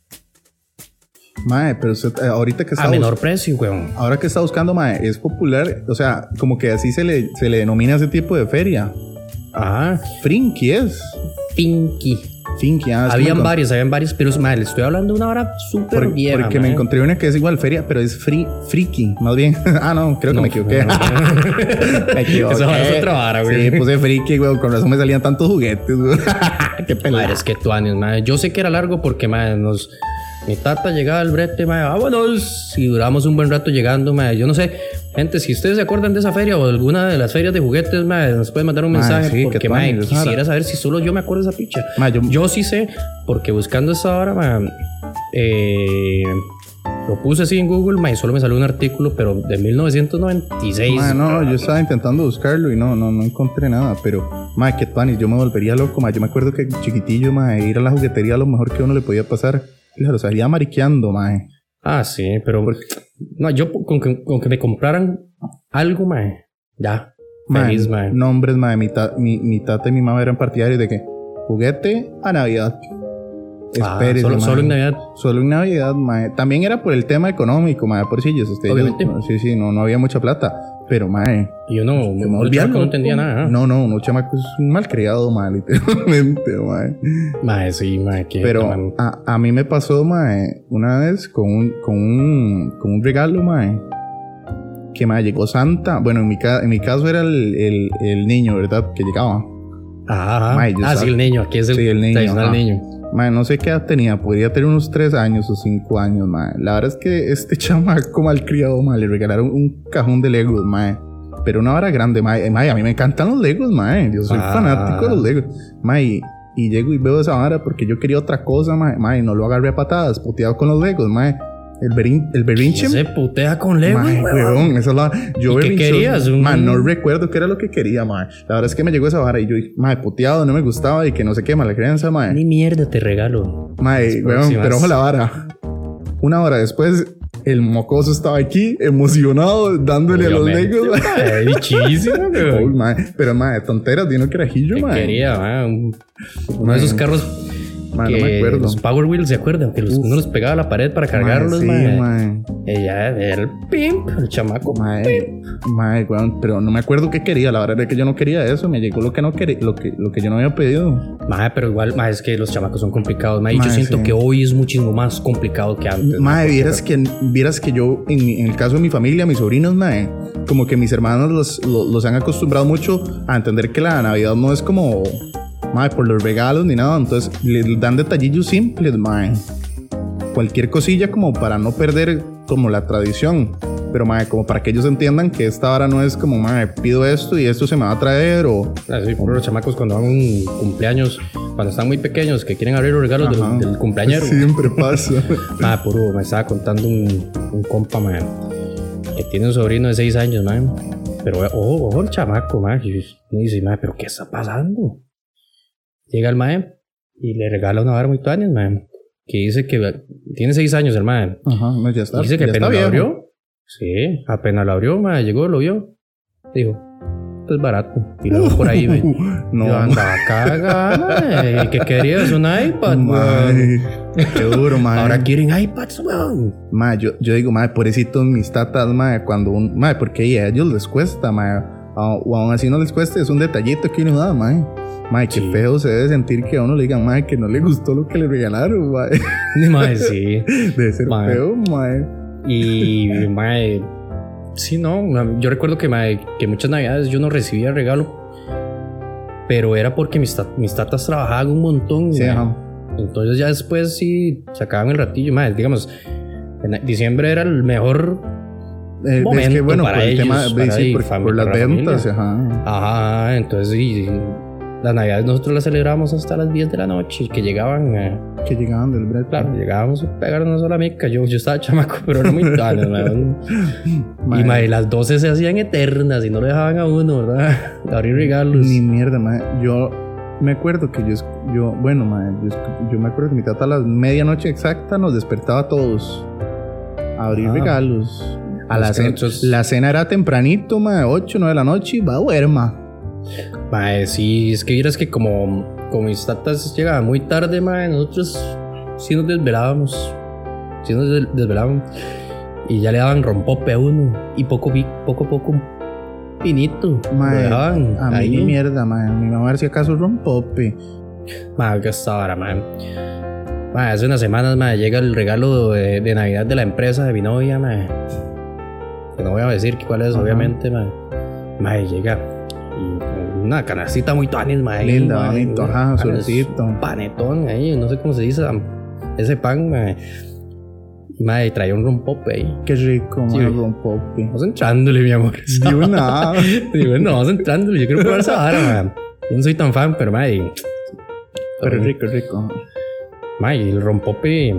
Mae, pero usted, eh, ahorita que está a bus- menor precio, weón. ahora que está buscando, mae, es popular, o sea, como que así se le, se le denomina ese tipo de feria. Ajá, Frinky es. Finky. Finky, ah, es que Habían me encon- varios, habían varios, pero ma, le estoy hablando de una hora súper por- vieja. Porque me ma. encontré una que es igual feria, pero es free, freaky, más bien. Ah, no, creo que No, me equivoqué. no, no. me equivoqué. Esa vara es otra vara, güey. Sí, puse freaky, güey. Con razón me salían tantos juguetes, güey. Qué pelada. Madre, es que tú años, madre. Yo sé que era largo porque, madre, nos... Mi tata llegaba al brete, madre, vámonos. Y duramos un buen rato llegando, madre. Yo no sé, gente, si ustedes se acuerdan de esa feria o de alguna de las ferias de juguetes, madre, nos pueden mandar un Madre, mensaje. sí, porque, qué madre, tuanis, esa quisiera vara. saber si solo yo me acuerdo de esa picha. Madre, yo- Yo sí sé, porque buscando esa hora, madre, eh, lo puse así en Google, madre, y solo me salió un artículo, pero de mil novecientos noventa y seis. Madre, no, yo estaba intentando buscarlo y no, no, no encontré nada. Pero, madre, qué tuanis, yo me volvería loco, madre. Yo me acuerdo que chiquitillo, madre, ir a la juguetería lo mejor que uno le podía pasar. Claro, salía mariqueando, madre. Ah, sí, pero... No, yo con que, con que me compraran algo, madre, ya. Feliz, Mae, madre. nombres, madre. Mi, ta- mi, mi tata y mi mamá eran partidarios de que juguete a Navidad. Ah, Espérese, solo, mae. solo en Navidad. Solo en Navidad, mae. También era por el tema económico, mae. Por si ustedes. Obviamente. Sí, sí, no, no había mucha plata. Pero, mae. Y yo no, yo me no, volvía no loco. entendía nada. No, no, un chamaco es un malcriado, mae, literalmente, mae. Mae, sí, mae, que Pero man. a, a mí me pasó, mae, una vez con un, con un, con un regalo, mae. Que, mae, llegó Santa. Bueno, en mi, ca- en mi caso era el, el, el niño, ¿verdad? Que llegaba. Ajá. Mae, yo ah, sab- sí, el niño. Aquí es el, Sí, el niño, tradicional ajá. niño. Mae, no sé qué edad tenía, podría tener unos tres años o cinco años, mae. La verdad es que este chamaco malcriado, mae, le regalaron un cajón de Legos, mae. Pero una vara grande, mae. Mae, a mí me encantan los Legos, mae. Yo soy Ah. fanático de los Legos. Mae, y, y llego y veo esa vara porque yo quería otra cosa, mae. Mae, no lo agarré a patadas, puteado con los Legos, mae. El, berin, el berrinche. Se putea con Lego, Mae, weón. weón, esa es la. Yo ¿Y qué berrinchoso, querías? Un- mae, no recuerdo qué era lo que quería, mae. La verdad es que me llegó esa vara y yo, mae, puteado, no me gustaba y que no sé qué, mala creencia, mae. Ni mierda te regalo. Mae, Las weón, próximas. pero ojo la vara. Una hora después, el mocoso estaba aquí, emocionado, dándole a los Obviamente, Legos. mae, bichísimo, Uy, weón. mae, pero mae, tonteras, de un carajillo, ¿Qué mae. quería, mae? Un- Uno Mae. de esos carros Mae, que no me acuerdo. los Power Wheels, ¿se acuerdan? Que los, Uf. uno los pegaba a la pared para Mae, cargarlos, sí, mae. mae. Ella era el pimp, el chamaco. Mae, mae, weón, pero no me acuerdo qué quería. La verdad es que yo no quería eso. Me llegó lo que no quería, lo que, lo que yo no había pedido. Mae, pero igual, mae, es que los chamacos son complicados, mae. Y yo Mae, siento sí. que hoy es muchísimo más complicado que antes. Mae, vieras que, vieras que yo, en, en el caso de mi familia, mis sobrinos, mae, como que mis hermanos los, los, los han acostumbrado mucho a entender que la Navidad no es como, mae, por los regalos ni nada. Entonces, le dan detallillos simples, mae. Cualquier cosilla como para no perder como la tradición. Pero, mae, como para que ellos entiendan que esta hora no es como, mae, pido esto y esto se me va a traer o... Así, por los chamacos cuando van a un cumpleaños, cuando están muy pequeños, que quieren abrir los regalos Ajá. del, del cumpleañero. Siempre pasa. Mae, puro, me estaba contando un, un compa, mae, que tiene un sobrino de seis años, mae. Pero, ojo, ojo, el chamaco, mae. Y me dice, mae, ¿pero qué está pasando? Llega el mae y le regala una vara muy tuanis, mae. Que dice que tiene seis años el mae. Ajá, no, ya está. Dice que ya está apenas lo viejo. abrió. Sí, apenas lo abrió, mae, llegó, lo vio. Dijo, es barato. Y luego por ahí, me, No. yo andaba cagada. ¿Qué querías? Un iPad, weón. Mae, qué duro, mae. Ahora quieren iPads, weón. Mae, yo, yo digo, mae, pobrecitos mis tatas, mae, cuando un... Mae, porque a ellos les cuesta, mae. A- O aún así no les cuesta, es un detallito que uno da, mae. Mae, qué Sí. feo se debe sentir que a uno le digan, mae, que no le gustó lo que le regalaron, mae. Mae, sí. Debe ser Mae. feo, mae. Y, mae, sí, no. Yo recuerdo que, mae, que muchas navidades yo no recibía regalo. Pero era porque mis, ta- mis tatas trabajaban un montón. Sí, mae. ajá. Entonces ya después sí sacaban el ratillo. Mae, digamos, en diciembre era el mejor. Eh, es Momento que bueno, para por el ellos, tema, para sí, ahí, por, fam- por las para la ventas, familia. ajá. Ajá, entonces sí, las navidades nosotros las celebrábamos hasta las diez de la noche. Que llegaban, eh, Que llegaban del brete. claro, llegábamos a pegarnos a la mica. Yo, yo estaba chamaco, pero era muy tarde, mae. Mae, Y mae, las doce se hacían eternas y no lo dejaban a uno, ¿verdad? Abrir regalos. Ni mierda, mae. Yo me acuerdo que yo, es- yo bueno, mae, yo, es- yo me acuerdo que mi tata a las medianoche exacta nos despertaba a todos a abrir Ah. regalos. A la Es que cena, nosotros- la cena era tempranito, mae, ocho, nueve de la noche y va a duerma. Mae, sí, es que vieras que como, como mis tatas llegaban muy tarde, mae, nosotros sí nos desvelábamos. Sí nos des- desvelábamos. Y ya le daban rompope a uno. Y poco, vi- poco a poco un pinito. Mae, lo dejaban a mí ahí. ni mierda, mae. Mi mamá si acaso rompope. Mae, que hasta ahora, mae. Mae, hace unas semanas, mae, llega el regalo de, de Navidad de la empresa de mi novia, mae. Que no voy a decir cuál es, Ajá. obviamente, mae. Mae, llega y con una canastita muy tuanis, mae. Linda, mae, bonito, un ajá, pan- suertito. un panetón ahí, no sé cómo se dice, ese pan, mae. Y, mae, traía un rompope ahí. Qué rico, Sí. mae, rompope. Vamos entrándole, mi amor. De una. Y bueno, vamos entrándole. Yo quiero probar esa vara, mae. Yo no soy tan fan, pero, mae. Pero rico, rico. Mae, y el rompope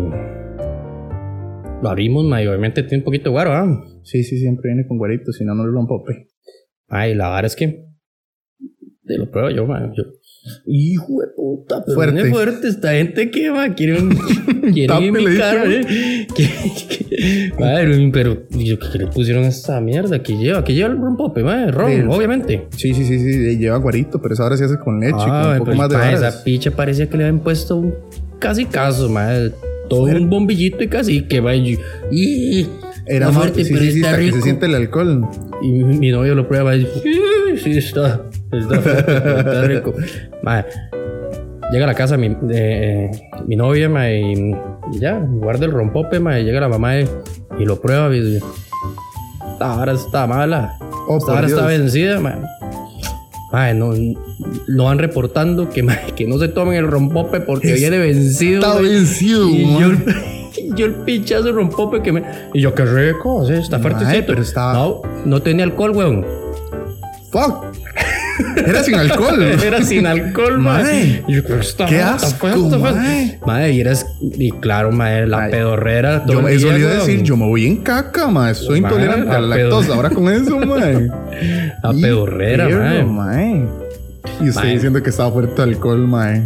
lo abrimos, mae, y obviamente tiene un poquito de guaro, ¿ah? Sí, sí, siempre viene con güeritos, si no, no es rompope. Mae, la vara es que te lo pruebo yo, mae. Yo, hijo de puta, pero Fuerte. viene fuerte esta gente que, mae, quieren, quieren Tápele, imitar, dijo. ¿eh? Que, que, mae, pero, yo, ¿qué le pusieron a esta mierda? ¿Qué lleva? ¿Qué lleva el rompope, mae? Ron, Sí. obviamente. Sí, sí, sí, sí, lleva guarito, pero esa ahora se hace con leche, con Ah, un poco pues, más de mae, varas. esa picha parecía que le habían puesto un casi caso, mae. Todo un bombillito y casi que va y, y Era está más, fuerte, sí, pero sí, sí, está hasta que rico. se siente el alcohol. Y mi, mi novio lo prueba y dice, sí, está, está fuerte, pero está rico. Mae, llega a la casa mi, eh, mi novia, mae, y, y ya, guarda el rompope, mae, llega la mamá y, y lo prueba y dice, esta vara está mala, Oh, esta por vara está Dios. vencida, mae. Mae, no, no van reportando que, mae, que no se tomen el rompope porque Es- viene vencido. Está mae. vencido, Y man. yo, yo el pinchazo de rompope que me. Y yo, qué rico, sí, está Mae, fuertecito. pero estaba- No, no tenía alcohol, weón. Fuck. Era sin alcohol. Era sin alcohol, mae. Mae. Y yo, pero está Qué está asco, fuerte, está fuerte. mae. Mae, y eras. Y claro, mae, la Mae. pedorrera. Todo Yo, el eso día, le iba a weón. decir, yo me voy en caca, ma. Soy Ma, intolerante la a la pedo- lactosa. Ahora con eso, ma. La pedorrera, mae. mae. Y usted Mae. diciendo que estaba fuerte de alcohol, mae.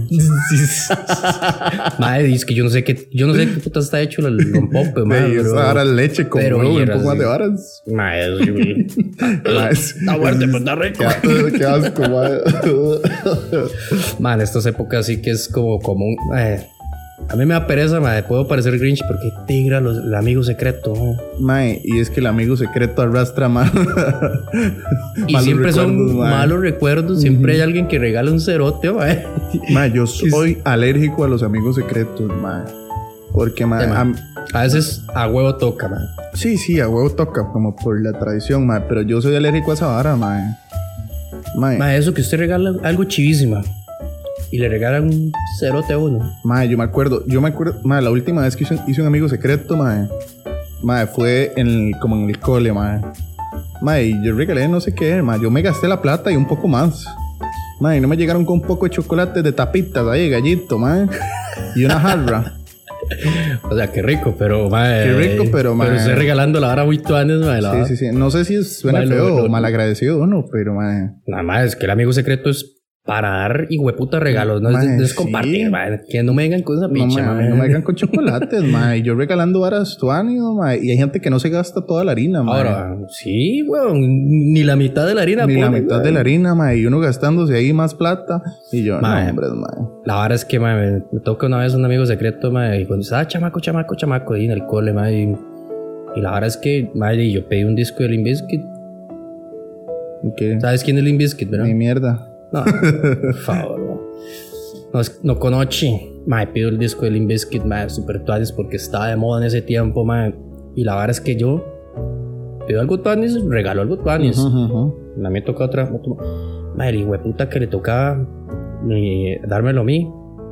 Mae, dice que yo no sé qué. Yo no sé qué puta está hecho el rompope, mae. Mae, pero- esa ahora leche con pero huevo y un vieras, poco más de sí. varas. Mae, es- Ma, es- está fuerte, pero está rico. Qué, qué asco, ma. Man, estas épocas sí que es como común. Eh, a mí me da pereza, madre. Puedo parecer Grinch porque tigra los, el amigo secreto. mae. Mae, y es que el amigo secreto arrastra mal. Y malos siempre son recuerdos, mae. malos recuerdos. Siempre hay alguien que regala un cerote, mae. Mae, yo soy alérgico a los amigos secretos, mae. Porque, mae, Eh, mae. am- A veces a huevo toca, man. sí, sí, a huevo toca, como por la tradición, mae. Pero yo soy alérgico a esa vara, mae. Mae, Mae, eso que usted regala algo chivísima y le regalan un cerote a uno. mae, yo me acuerdo, yo me acuerdo, mae, la última vez que hice, hice un amigo secreto, mae. Mae, fue en el- como en el cole, mae. Mae, y yo regalé no sé qué, mae. Yo me gasté la plata y un poco más. Mae, y no me llegaron con un poco de chocolate de tapitas ahí, gallito, mae. Y una jarra. O sea, qué rico, pero, mae. Qué rico, pero, mae. Pero usted regalando la vara muy tuanes, mae. La Sí, vara. sí, sí. No sé si suena Mae, lo- feo lo- o malagradecido o no, pero, mae. Nada más, es que el amigo secreto es para dar hijueputa regalos, no, Mae, es, es sí. compartir, mae. Que no me vengan con esa No, pinche, ma, mae. no me digan con chocolates, ma. Yo regalando varas tuanis, ma. Y hay gente que no se gasta toda la harina, ma. Ahora, sí, weón, ni la mitad de la harina. Ni la pone, mitad mae. de la harina, ma. Y uno gastándose ahí más plata. Y yo, Ma. no, hombre, ma. La verdad es que, mae, me, me toca una vez un amigo secreto, mae, y cuando estaba chamaco, chamaco, chamaco, ahí en el cole, mae, y, y la verdad es que, mae, y yo pedí un disco de Limp Bizkit. ¿Qué? ¿Sabes quién es Limp Bizkit, verdad? Ni mierda. No, por favor, no. No, es- no conocí. Mae, pido el disco de Limp Bizkit, mae, super tuanis, porque estaba de moda en ese tiempo, mae. Y la verdad es que yo pido algo tuanis, regalo algo tuanis. Ujú, ujú. A mí me toca otra. otra- Mae, el hijueputa que le tocaba eh, dármelo a mí.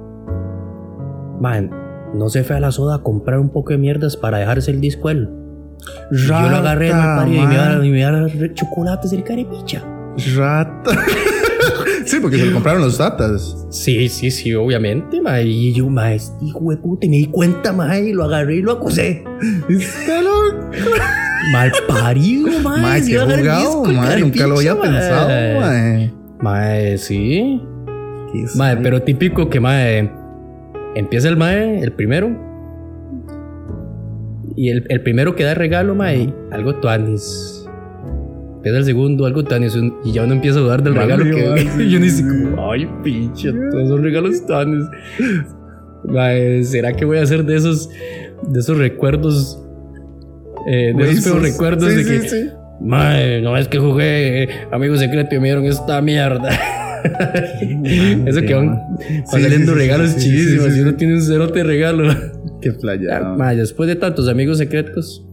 Mae, no se fue a la soda a comprar un poco de mierdas para dejarse el disco a él. Y yo lo agarré en el Rata, pario y me ma. iba, y me iba a dar chocolates del carepicha. Rata. Sí, porque se lo compraron los tatas. Sí, sí, sí, obviamente, mae. Y yo, mae, este hijo de puta, y me di cuenta, mae, y lo agarré y lo acusé. Está loco. Mal parido, mae. Mae, se qué iba a agarrar el jugado, disco, el mae. Nunca lo había carepicha, pensado, mae. Mae, sí. Qué Mae, sabe. pero típico que, mae, empieza el mae, el primero. Y el, el primero que da regalo, mae, algo tuanis. Empieza el segundo, algo tuanis. un- Y ya uno empieza a dudar del Vale, regalo que. vale, Y yo ni sí. siquiera, como, ay, pinche, todos son regalos tuanis. Mae, ¿será que voy a hacer de esos, de esos recuerdos? Eh, de esos feos Huesos. recuerdos Sí, de sí, que. sí. Mae, no es que jugué eh, Amigo Secreto y me dieron esta mierda. Eso que van, van Sí, saliendo sí, sí, regalos sí, sí, chidísimos sí, sí, y uno sí. tiene un cerote de regalo. Qué playa. Mae, después de tantos amigos secretos,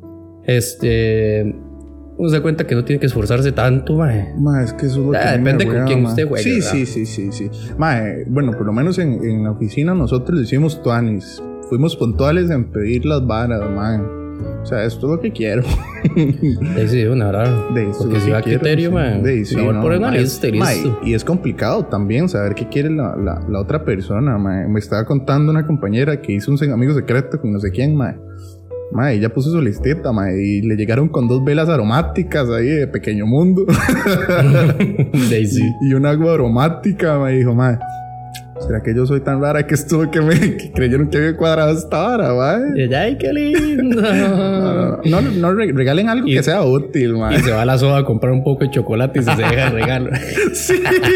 este, uno se da cuenta que no tiene que esforzarse tanto, mae. Ma, es que eso es lo que Ah, a mí me depende con hueva, quién ma. usted juegue, Sí, ¿verdad? sí, sí, sí, sí. Ma, eh, bueno, por lo menos en, en la oficina nosotros hicimos tuanis. Fuimos puntuales en pedir las varas, ma. O sea, esto es lo que quiero. Ahí sí, una verdad. De eso Porque es si lo va a que quiero, criterio, sí. mae, De- sí, no voy no, por una ma, lista y ma, listo. y es complicado también saber qué quiere la, la, la otra persona, ma. Me estaba contando una compañera que hizo un se- amigo secreto con no sé quién, ma. Ma, ella puso su listita, ma, y le llegaron con dos velas aromáticas ahí de Pequeño Mundo. De ahí sí. y, y un agua aromática, me dijo, ma, ¿será que yo soy tan rara que estuve que me que creyeron que había cuadrado esta vara, ma? Y ella, ay, qué lindo. No, no, no, no re- regalen algo Y- que sea útil, ma. Y se va a la soda a comprar un poco de chocolate y se deja el regalo. Sí.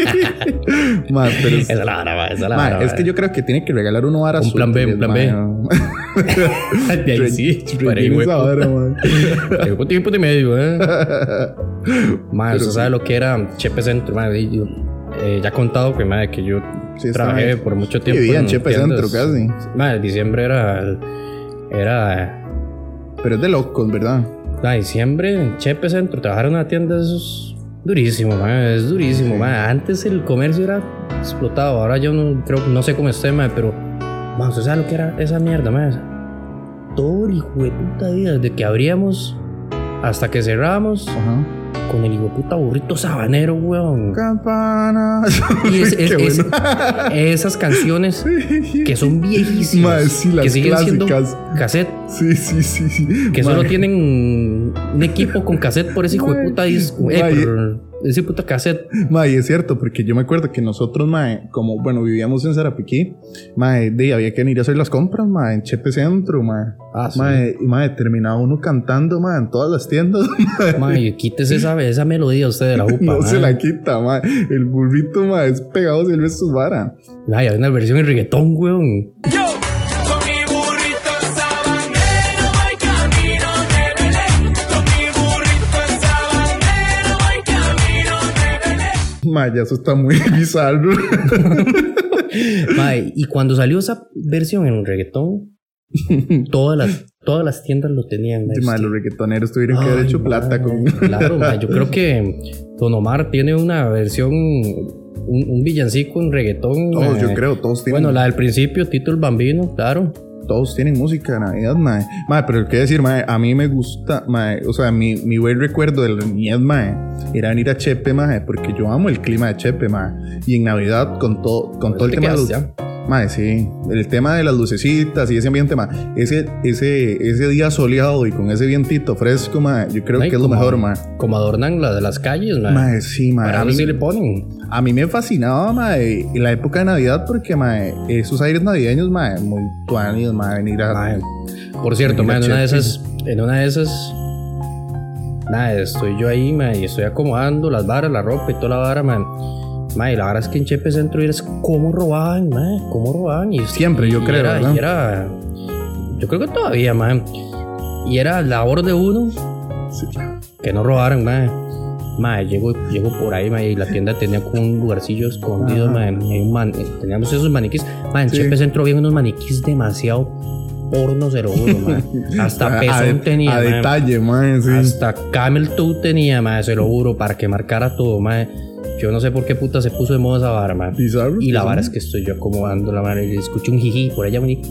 Ma, pero es, Esa es la vara, mae, esa es la ma, vara, es que mae. yo creo que tiene que regalar uno varas Un plan B, un útiles, plan B. ma. De ahí sí, Re- para rellena esa vara, hijueputa. ma. Llevo tiempo de medio, eh. Mae, Pero usted sabe lo que era Chepe Centro, mae. y yo, eh, ya he contado que, mae, que yo Sí, está trabajé bien. por mucho tiempo. Vivía en Chepe Centro tiendas. casi. Mae, diciembre era. Era. Pero es de locos, ¿verdad? Ah, diciembre en Chepe Centro, trabajar en una tienda eso es durísimo, mae, es durísimo, Sí. mae. Antes el comercio era explotado, ahora yo no creo, no sé cómo esté, mae, pero mae, usted sabe lo que era esa mierda, mae. Todo el hijo de puta día, desde que abríamos hasta que cerramos, Ajá. con el hijo de puta burrito sabanero, weón. Campana. Y es- es- Qué es- bueno. esas canciones que son viejísimas, Mae, sí, las que siguen siendo clásicas. cassette, Sí, sí, sí, sí. que Ma, solo tienen un equipo con cassette por ese hijo de Mae, puta disco, eh, mae. por ese puta cassette. Ma, y es cierto, porque yo me acuerdo que nosotros, mae, como, bueno, vivíamos en Zarapiquí, mae, de, había que ir a hacer las compras, mae, en Chepe Centro, mae. Ah, sí. Mae, y mae, terminaba uno cantando, mae, en todas las tiendas, mae. Mae, quítese esa, esa melodía usted de la jupa. No se mae. la quita, mae. El burrito, mae, es pegado de estos vara. Ay, hay una versión en reggaetón, weón. Yo, con mi burrito sabanero voy camino de Belén. Con mi burrito sabanero voy camino de Belén. Mae, ya eso está muy bizarro. Mae, y cuando salió esa versión en reggaetón, todas las, todas las tiendas lo tenían. Sí, este. mae, los reggaetoneros tuvieron que haber Ay, hecho mae, plata con... Claro, mae, yo creo que Don Omar tiene una versión, un, un villancico en reggaetón. Todos, mae. yo creo, todos tienen... Bueno, la del principio, Tito el Bambino, claro. Todos tienen música de Navidad, mae. Mae, pero qué decir, mae, a mí me gusta, mae, o sea, mi, mi buen recuerdo de la niñez, mae, era venir a Chepe, mae, porque yo amo el clima de Chepe, mae. Y en Navidad, con todo, con todo el Te tema de quedas los... ya. Mae, sí. El tema de las lucecitas y ese ambiente, mae. Ese, ese, ese día soleado y con ese vientito fresco, mae. Yo creo Ay, que es lo como- mejor, mae. Como adornan la de las calles, mae. Mae, sí, mae. Para A eso sí mí, le ponen. a mí me fascinaba, mae, la época de Navidad porque, mae, esos aires navideños, mae, muy tuanis, mae, venir a... Mae. Por cierto, Mira, mae, en una de Chepe. esas, en una de esas, nada, estoy yo ahí, mae, y estoy acomodando las varas, la ropa y toda la vara, mae. Mae, la verdad es que en Chepe Centro es cómo robaban, mae, cómo robaban. Y, Siempre, yo y creo, Era, ¿verdad? y era, yo creo que todavía, mae. Y era labor de uno que no robaran, mae. Mae, llego, llego por ahí, mae, y la tienda tenía como un lugarcillo escondido, Ajá. mae. y un man- teníamos esos maniquís. Mae, en Sí. Chepe Centro había unos maniquís demasiado porno cero uno, mae. Hasta a, pezón de- tenía, a mae. detalle, mae, sí. Hasta Camel Toe tenía, mae, se lo juro, para que marcara todo, mae. Yo no sé por qué puta se puso de moda esa vara, mae. Bizarro, Y la sí. vara es que estoy yo acomodando la mano y escucho un jiji por allá, bonito.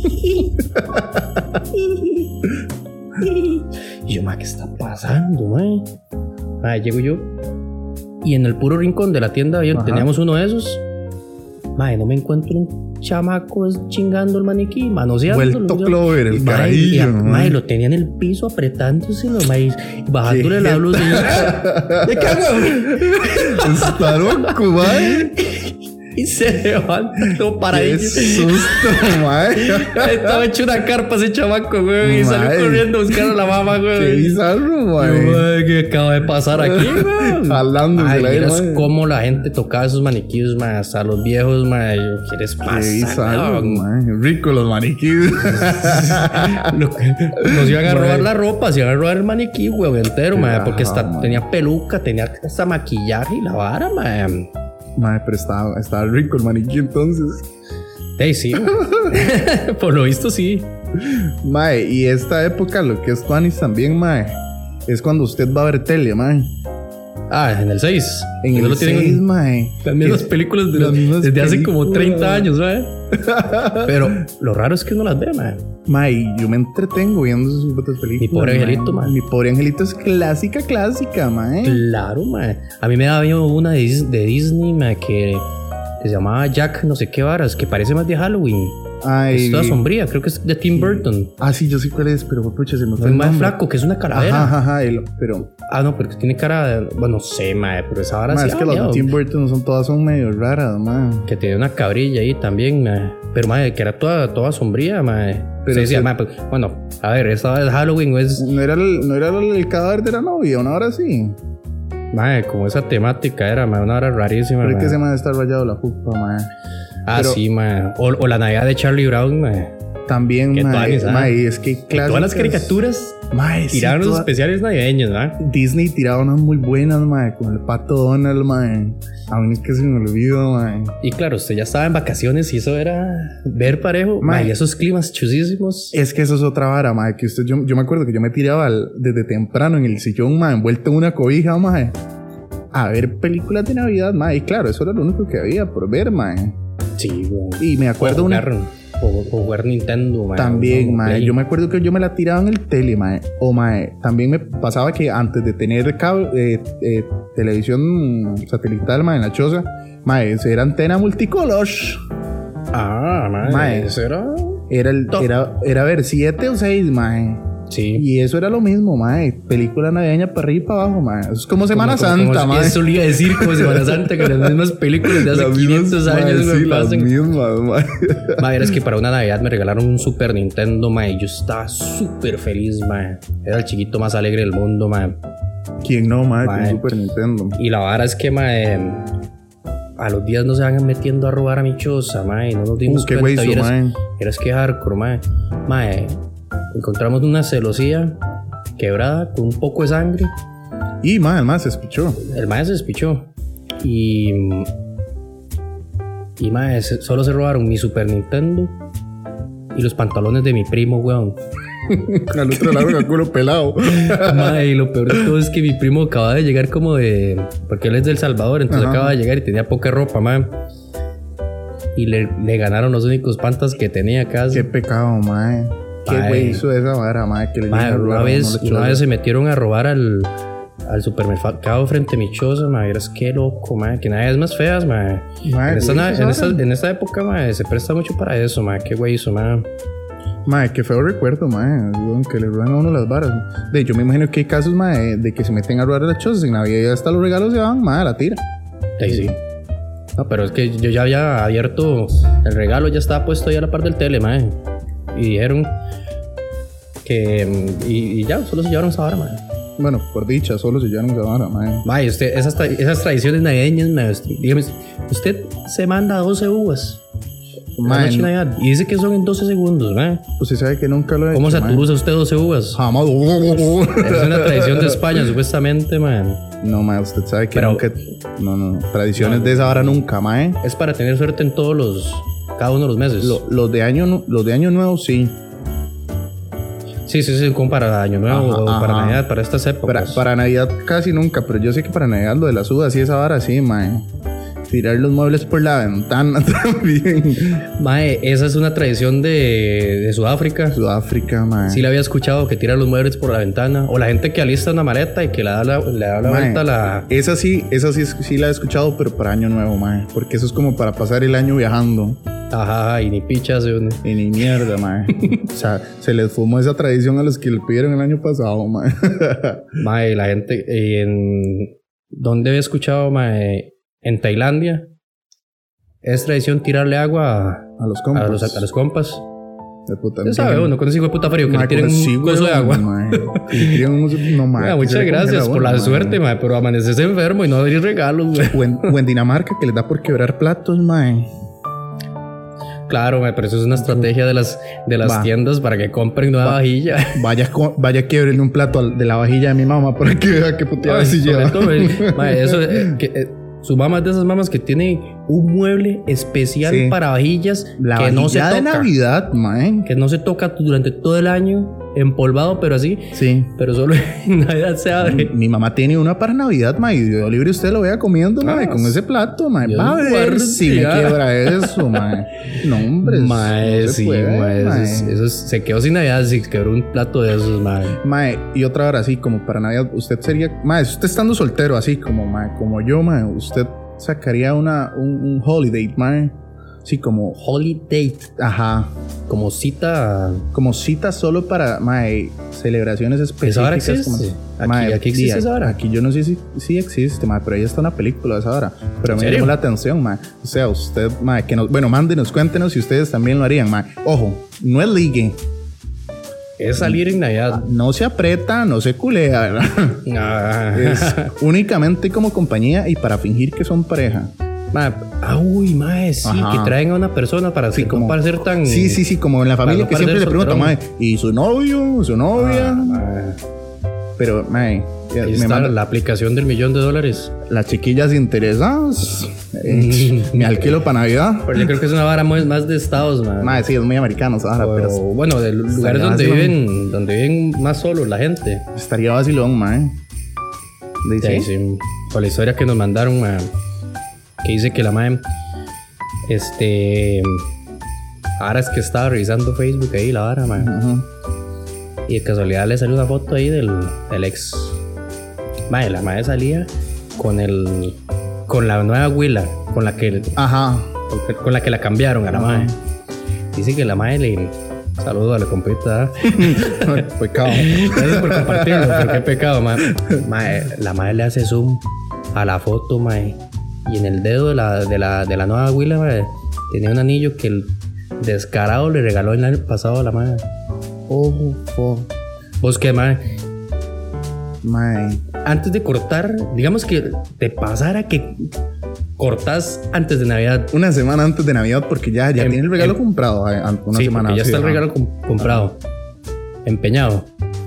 Y yo, mae, ¿qué está pasando, mae? Mae, llego yo y en el puro rincón de la tienda había- Ajá. teníamos uno de esos. Mae, no me encuentro un chamaco es chingando el maniquí, manoseando. Vuelto Clover, el carajillo, mae. Mae, lo tenía en el piso apretándoselo, mae, y bajándole Qué la blusa. Y yo, ¿de qué hago? Está loco, mae. Y se levanta todo para Qué ahí. susto, mae. Estaba hecho una carpa ese chamaco, güey. Y Mae. salió corriendo a buscar a la mamá, Qué güey. bizarro, Yo, mae. mae, ¿qué acaba de pasar aquí, güey? Jalándose Ay, la miras mae. cómo la gente tocaba esos maniquíes, mae. Hasta los viejos, mae. Yo, ¿qué les Qué pasa? bizarro, weón? mae. Rico los maniquíes. Lo que- Nos iban a Mae. robar la ropa, se iban a robar el maniquí, güey, entero, mae. Porque Ajá, hasta mae. tenía peluca, tenía hasta maquillaje y la vara, mae. Mae, pero estaba, estaba rico el maniquí entonces. Ey, sí. Por lo visto, sí. Mae, y esta época, lo que es Tuanis también, mae, es cuando usted va a ver tele, mae. Ah, en el seis. En No el lo tienen seis, en- mae. Las mismas Es- películas de las los- mismas desde hace como películas. treinta años, ¿sabes? Pero lo raro es que uno las ve, man. Mae, yo me entretengo viendo sus otras películas. Mi pobre mae. angelito, mae. Mi pobre angelito es clásica, clásica, mae. Claro, man. A mí me daba miedo una de, Dis- de Disney, man, que, que se llamaba Jack, no sé qué varas, que parece más de Halloween. Ay. Es toda sombría, creo que es de Tim Burton. Ah, sí, yo sé cuál es, pero pucha, se me fue Es el más nombre. flaco, que es una calavera. Ajá, ajá, ajá, el- pero Ah, no, pero que tiene cara de. Bueno, no sé, man, pero esa vara mae, sí es que daba las de miedo. Tim Burton son todas son medio raras, mae. Que tenía una cabrilla ahí también, man. Pero, man, que era toda, toda sombría, man. Pero Pero decía, sí. man, pues, bueno, a ver, esta vez Halloween es. No era el, no era el, el cadáver de la novia, una hora sí. Mae, como esa temática era, mae, una hora rarísima. Pero es que mae. ese man está rayado la pupa, mae. Ah, pero- sí, mae. O, o la Navidad de Charlie Brown, mae. También, Qué mae, tuanis, ah. mae, es que Que todas las clásicas- caricaturas Mae, sí, tiraron los toda- especiales navideños, mae. Disney tiraba unas muy buenas, mae, con el pato Donald, mae. A mí es que se me olvidó, mae. Y claro, usted ya estaba en vacaciones y eso era ver parejo. Mae. Mae, y esos climas chusísimos. Es que eso es otra vara, mae, que usted, yo, yo me acuerdo que yo me tiraba al- desde temprano en el sillón, mae, envuelto en una cobija, mae, a ver películas de Navidad, mae. Y claro, eso era lo único que había por ver, mae. Sí, güey. Y me acuerdo o una... jugar, o, o jugar Nintendo, mae. También, o- mae. Play. Yo me acuerdo que yo me la tiraba en el tele, mae. O, mae, también me pasaba que antes de tener cable, eh, eh, televisión satelital, mae, en la choza, mae, era antena multicolor. Ah, mae. Mae. Eso era. Era, el, Top. era, era ver siete o seis, mae. Sí. Y eso era lo mismo, mae. Película navideña para arriba y para abajo, mae. Eso es como Semana Como- como- Santa, como- mae. Eso le iba a decir como Semana Santa, con las mismas películas de hace Las quinientos mismas, mae, años, sí, me las pasan. mismas, mae. Madre, es que para una Navidad me regalaron un Super Nintendo, mae. Y yo estaba súper feliz, mae. Era el chiquito más alegre del mundo, mae. ¿Quién no, mae? Con Mae. Super Nintendo. Y la vara es que, mae, a los días no se van metiendo a robar a mi choza, mae. No nos dimos Uh, qué cuenta. güeyzo, Vieras, mae. vieras que hardcore, mae. Mae, encontramos una celosía quebrada con un poco de sangre. Y, mae, el mae se escuchó. El mae se despichó. Y. Y mae, se- solo se robaron mi Super Nintendo y los pantalones de mi primo, weón. Al otro lado, el culo pelado. Mae, y lo peor de todo es que mi primo acaba de llegar como de. Porque él es del Salvador, entonces Ajá. acaba de llegar y tenía poca ropa, mae. Y le, le ganaron los únicos pantas que tenía casi. Qué pecado, mae. Qué Mae. güey hizo esa vara, mae. Que le Mae, llegaron a una robar, vez, no le una echó- vez se metieron a robar al, al supermercado frente a mi choza, ma, verás qué loco, ma, que nada es más feas, ma. Ma, En esta, güey, na- ¿qué en, esta, saben? en esta época, ma, se presta mucho para eso, ma, qué güey hizo, ma. Mae, qué feo recuerdo, mae, weón, que le roban a uno las varas. De hecho, me imagino que hay casos, mae, de que se meten a robar las chozas en Navidad y hasta los regalos se van, mae, a la tira. Ahí sí. No, pero es que yo ya había abierto el regalo, ya estaba puesto ahí a la par del tele, ma. Y dijeron que. mm, Y, y ya, solo se llevaron esa vara, ma. Bueno, por dicha, solo se llevan esa vara, mae. Ma, y usted, esas, tra- esas tradiciones navideñas, ma, usted- dígame, usted se manda doce uvas. la Mae, noche de Navidad, y dice que son en doce segundos, ma. usted sabe que nunca lo he ¿Cómo hecho, saturuza usted doce uvas? mae. Jamás. Es una tradición de España, supuestamente, man. No, mae, usted sabe que Pero- nunca... No, no, no. Tradiciones No. de esa vara nunca, mae. Es para tener suerte en todos los. Cada uno de los meses. Lo- los de año, nu- los de año nuevo, sí. Sí, sí, sí, como para Año Nuevo, Ajá, o para ajá. Navidad, para estas épocas. Para, para Navidad casi nunca, pero yo sé que para Navidad lo de las uvas y esa vara, sí, mae. Tirar los muebles por la ventana también. Mae, esa es una tradición de, de Sudáfrica. Sudáfrica, mae. Sí la había escuchado, que tira los muebles por la ventana. O la gente que alista una maleta y que le da la, le da la Mae, vuelta a la... Esa sí, esa sí, es- sí la he escuchado, pero para año nuevo, mae. Porque eso es como para pasar el año viajando. Ajá, y ni pichas. ¿Sí? Y ni mierda, mae. O sea, se les fumó esa tradición a los que le pidieron el año pasado, mae. Mae, la gente eh, en... ¿Dónde he escuchado, mae? En Tailandia. Es tradición tirarle agua a, A los a compas. los, a los compas. De puta, Ya sabe uno, con ese hijo de puta frío que le tiren un coso de agua. Que le tiren un... No, mae. Ah, que muchas se le gracias congela por la uno, suerte, mae. mae, pero amaneces enfermo y no abrir regalos, güey. O en, o en Dinamarca, que les da por quebrar platos, mae. Claro, mae, pero eso es una estrategia de las, de las Va. tiendas para que compren nueva Va. vajilla. Vaya, co- vaya quiebrele un plato al- de la vajilla de mi mamá para que vea qué puteada Ay, si sobre lleva. todo, eh, mae, eso, eh, que, eh, su mamá es de esas mamás que tiene un mueble especial Sí. para vajillas La que no se vajilla de toca. Navidad, mae. Que no se toca durante todo el año, empolvado, pero así. Sí. Pero solo en Navidad se abre. Mi mamá tiene una para Navidad, mae. Y de libre usted lo vea comiendo, mae. Ah, Con ese plato, mae. Dios Va a ver guarde, si me ya. quiebra eso, mae. No, hombre. Mae, no se sí, puede, mae, eso, mae. es- eso es- se quedó sin Navidad, si quebró un plato de esos, mae. Mae, y otra hora así, como para Navidad, usted sería, mae, si usted estando soltero así, como, mae, como yo, mae, usted sacaría una, un, un holiday, mae, así como, Holiday, ajá, como cita. como cita solo para, mae, celebraciones específicas. ¿Esa hora existe? como- Aquí- mae, aquí existe di- esa hora. Aquí yo no sé si, si existe, mae, pero ahí está una película de esa hora. Pero ¿En me serio? llamó la atención, mae. O sea, usted, mae, que nos, bueno, mándenos, cuéntenos si ustedes también lo harían, mae. Ojo, no es ligue, Es salir en Navidad. no se aprieta, no se culea, ¿verdad? Ah. Es únicamente como compañía y para fingir que son pareja. Ma, ah, uy, mae, sí, Ajá. que traen a una persona para, Sí, que, como- no para ser tan. Sí, sí, sí, como en la familia no que siempre le parecer preguntan, mae, solterón. ¿y su novio? ¿Su novia? Ah, mae. Pero, mae, ya Ahí me está manda la aplicación del millón de dólares. las chiquillas interesadas. eh, me alquilo para Navidad. Pero yo creo que es una vara muy- más de estados, mae. Mae, sí, es muy americano, Sahara, O- pero bueno, de lugares estaría donde vacilón. viven, donde viven más solos la gente. estaría vacilón, mae. Dice, Sí, sí. Por la historia que nos mandaron, mae, que dice que la mae, este, ahora es que estaba revisando Facebook ahí, la vara, mae. Ujú. Y de casualidad le salió una foto ahí del, del ex. Mae, la madre salía con el. Con la nueva huila. Con la que. Ajá. Con la que la cambiaron a la Ajá. madre. Dice que la madre le. Saludo a la compita. Pecado. Gracias por compartirlo, pero qué pecado, mae. Mae, la madre le hace zoom a la foto, mae. Y en el dedo de la, de la, de la nueva huila, mae, tenía un anillo que el descarado le regaló el año pasado a la madre. Oh, oh. ¿Vos qué, mae? Mae. Antes de cortar, digamos que te pasara que cortas antes de Navidad. Una semana antes de Navidad, porque ya, ya Em- tiene el regalo em- comprado. eh, an- Una sí, semana porque ya sí, está el ajá. regalo com- comprado. Empeñado.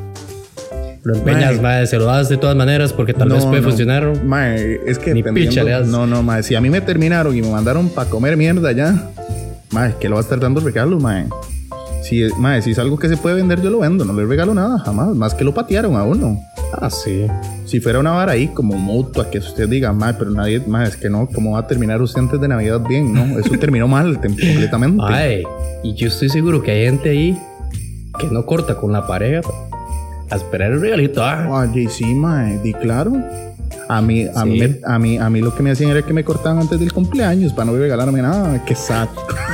Lo empeñas, Mae. mae, se lo das de todas maneras porque tal No, vez puede no. funcionar. Mae, es que Ni dependiendo- picha le das. No, no, mae. Si a mí me terminaron y me mandaron para comer mierda ya, mae, que lo va a estar dando regalo, mae. Si, mae, si es algo que se puede vender, yo lo vendo. No le regalo nada, jamás. Más que lo patearon a uno. Ah, sí. Si fuera una vara ahí como mutua, que usted diga, mae, pero nadie, mae, es que no, ¿cómo va a terminar usted antes de Navidad bien? No, eso terminó mal tem- completamente. Ay, y yo estoy seguro que hay gente ahí que no corta con la pareja a esperar el regalito. Ah. Oye, sí, mae, di claro. A mí, a, Sí. mí, me- a, mí, a mí lo que me hacían era que me cortaban antes del cumpleaños para no regalarme nada. Qué sad.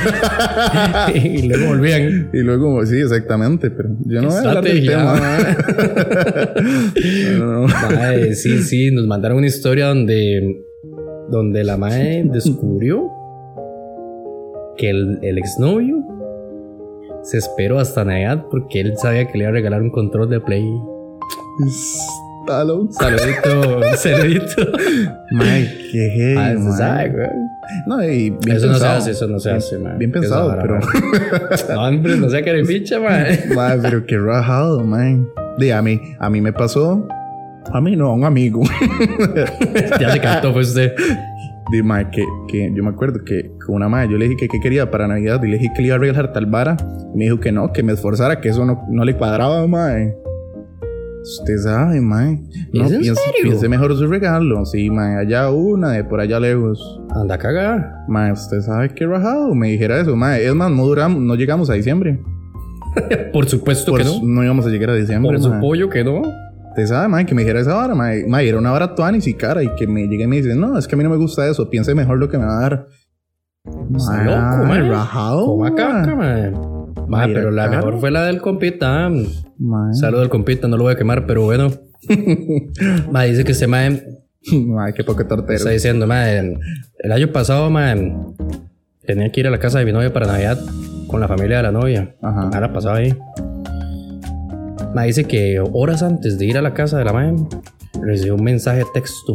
Y luego volvían. Y luego, sí, exactamente, pero yo no voy a hablar del Estrategia, tema. No, no, no. Mae, sí, sí, nos mandaron una historia donde, donde la mae descubrió que el, el exnovio se esperó hasta Navidad porque él sabía que le iba a regalar un control de Play. Está loco. Saludito, saludito. Mae, qué heavy, Ah, se mae. sabe, güey. No, y bien Eso no se pensado. hace, eso no se Bien- hace, man. Bien Eso pensado, ahora, pero... man. No, hombre, no sé qué le pincha, man. Mae, pero qué rajado, man. De, a mí, a mí me pasó... A mí no, a un amigo. Ya se cantó, fue usted. De, mae, que, que yo me acuerdo que con una madre yo le dije que qué quería para Navidad y le dije que le iba a regalar tal vara. Y me dijo que no, que me esforzara, que eso no, no le cuadraba, mae. Usted sabe, mae. No, ¿Es en piense, serio? piense mejor su regalo. Sí, mae, allá una, de por allá lejos. Anda a cagar. Mae, usted sabe qué rajado me dijera eso, mae. Es más, no duramos, no llegamos a diciembre. Por supuesto Por que su- no. no íbamos a llegar a diciembre, Por su mae. pollo que no. Usted sabe, mae, que me dijera esa vara, mae. Mae, era una vara tuanis y cara. Y que me llegue y me dice, no, es que a mí no me gusta eso. Piense mejor lo que me va a dar. Está Mae, loco, mae. rajado. Coma mae. caca, man. Ma, Mira, pero la claro. mejor fue la del compita. Mae. Saludo al compita, no lo voy a quemar, pero bueno. Ma, dice que este mae Mae, qué poco tortero. está diciendo, ma, el, el año pasado, ma, tenía que ir a la casa de mi novia para Navidad con la familia de la novia. Ajá. Ahora pasaba ahí. Ma, dice que horas antes de ir a la casa de la madre, recibió un mensaje de texto.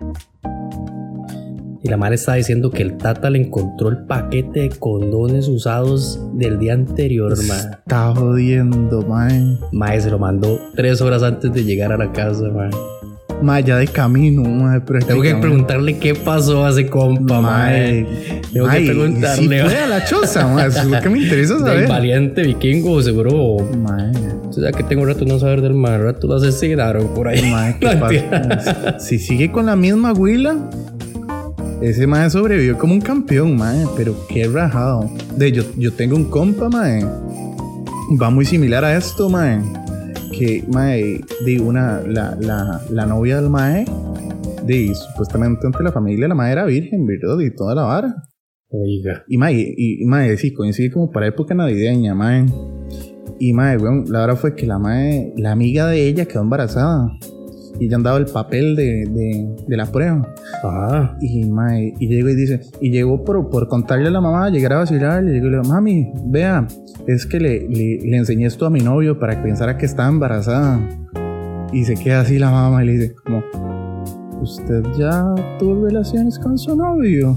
Y la madre estaba diciendo que el tata le encontró el paquete de condones usados del día anterior, ma. Está jodiendo, mae. Mae se lo mandó tres horas antes de llegar a la casa, mae. Mae, ya de camino, mae. Tengo que prácticamente. preguntarle qué pasó a ese compa, mae. Tengo Mae, que ¿y preguntarle. si fue a la choza, mae. Eso es lo que me interesa Del saber. valiente vikingo, seguro. Mae, O sea que tengo rato no saber del mae. Rato lo asesinaron por ahí. mae, ¿qué No, pasa? mentira. Si sigue con la misma huila, ese mae sobrevivió como un campeón, mae. Pero qué rajado. De yo, yo tengo un compa, mae. Va muy similar a esto, mae. Que, mae, de una, la, la, la novia del mae, de supuestamente ante la familia, la mae era virgen, ¿verdad? Y toda la vara. Oiga. Y mae, y, y mae, sí, coincide como para época navideña, mae. Y mae, weón, la verdad fue que la mae, la amiga de ella quedó embarazada. Y ella andaba el papel de, de, de la prueba. Ah. Y mae, y llegó y dice, y llegó por, por contarle a la mamá, llegar a vacilar, y llegó y le dijo, mami, vea, es que le, le, le enseñé esto a mi novio para que pensara que estaba embarazada. Y se queda así la mamá y le dice, como, ¿usted ya tuvo relaciones con su novio?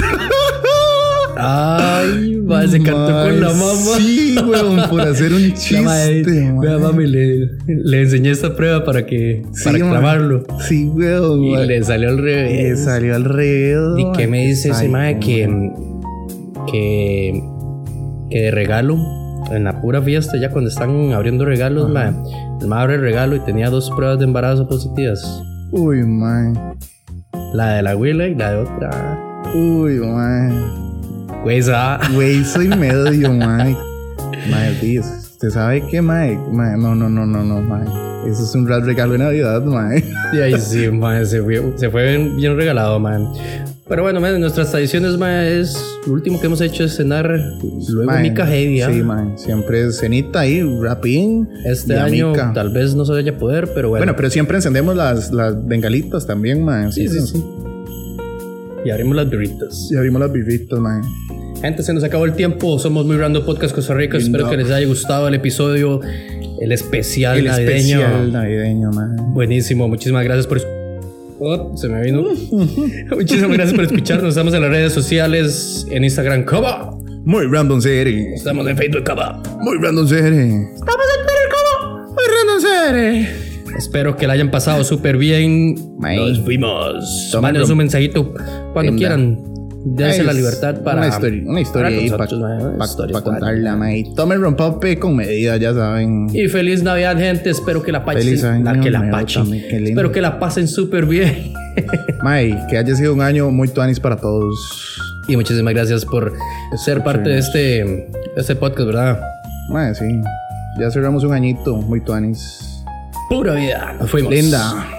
Ay, mae, se cantó Mae, con la mamá. Sí, weón, por hacer un chiste. La mae, mae. vea, mami, le, le enseñé esta prueba para que Sí, para mae. clavarlo. Sí, weón. Y mae. le salió al Le revés. salió al revés. ¿Y qué me dice ese Ay, mae que, mae. que que de regalo en la pura fiesta ya cuando están abriendo regalos, mae, el mae abre el regalo y tenía dos pruebas de embarazo positivas, Uy, mae. la de la abuela y la de otra. Uy, mae. Güey, esa. Güey, soy medio, mae. Mae, tío, ¿usted sabe qué, mae? Mae, no, no, no, no, no, mae. Eso es un real regalo de Navidad, mae. Y ahí sí, mae, se fue, se fue bien, bien regalado, mae. Pero bueno, mae, nuestras tradiciones, mae, es lo último que hemos hecho es cenar luego Mae, mica heavy, ¿ah? Sí, mae. Siempre es cenita ahí, rapín. Este y año mica. tal vez no se vaya a poder, pero bueno. Bueno, pero siempre encendemos las, las bengalitas también, mae. sí, sí, sí. Y abrimos las birritas. Y abrimos las birritas, mae. Gente, se nos acabó el tiempo. Somos Muy Random Podcast Costa Rica. Lindo. Espero que les haya gustado el episodio, el especial El navideño. especial navideño, mae. Buenísimo. Muchísimas gracias por... Oh, se me vino. Muchísimas gracias por escucharnos. Estamos en las redes sociales. En Instagram, Coba. Muy random serie. Estamos en Facebook, Coba. Muy random serie. Estamos en Twitter como Muy random serie. Espero que la hayan pasado súper bien. Mae. Nos fuimos. Toma Mándenos rom- un mensajito cuando Linda. quieran. Dense Es la libertad para... Una historia, una historia para ahí para nosotros, mae, una historia contarla, mae. Tomen rompope con medida, ya saben. Y feliz Navidad, gente. Espero que la Feliz pasen. año La que la nuevo pachen. también, qué lindo. Espero que la pasen súper bien. Mae, que haya sido un año muy tuanis para todos. Y muchísimas gracias por ser parte de este, de este podcast, ¿verdad? Mae, sí. Ya cerramos un añito muy tuanis. Pura vida. Nos fuimos. Linda.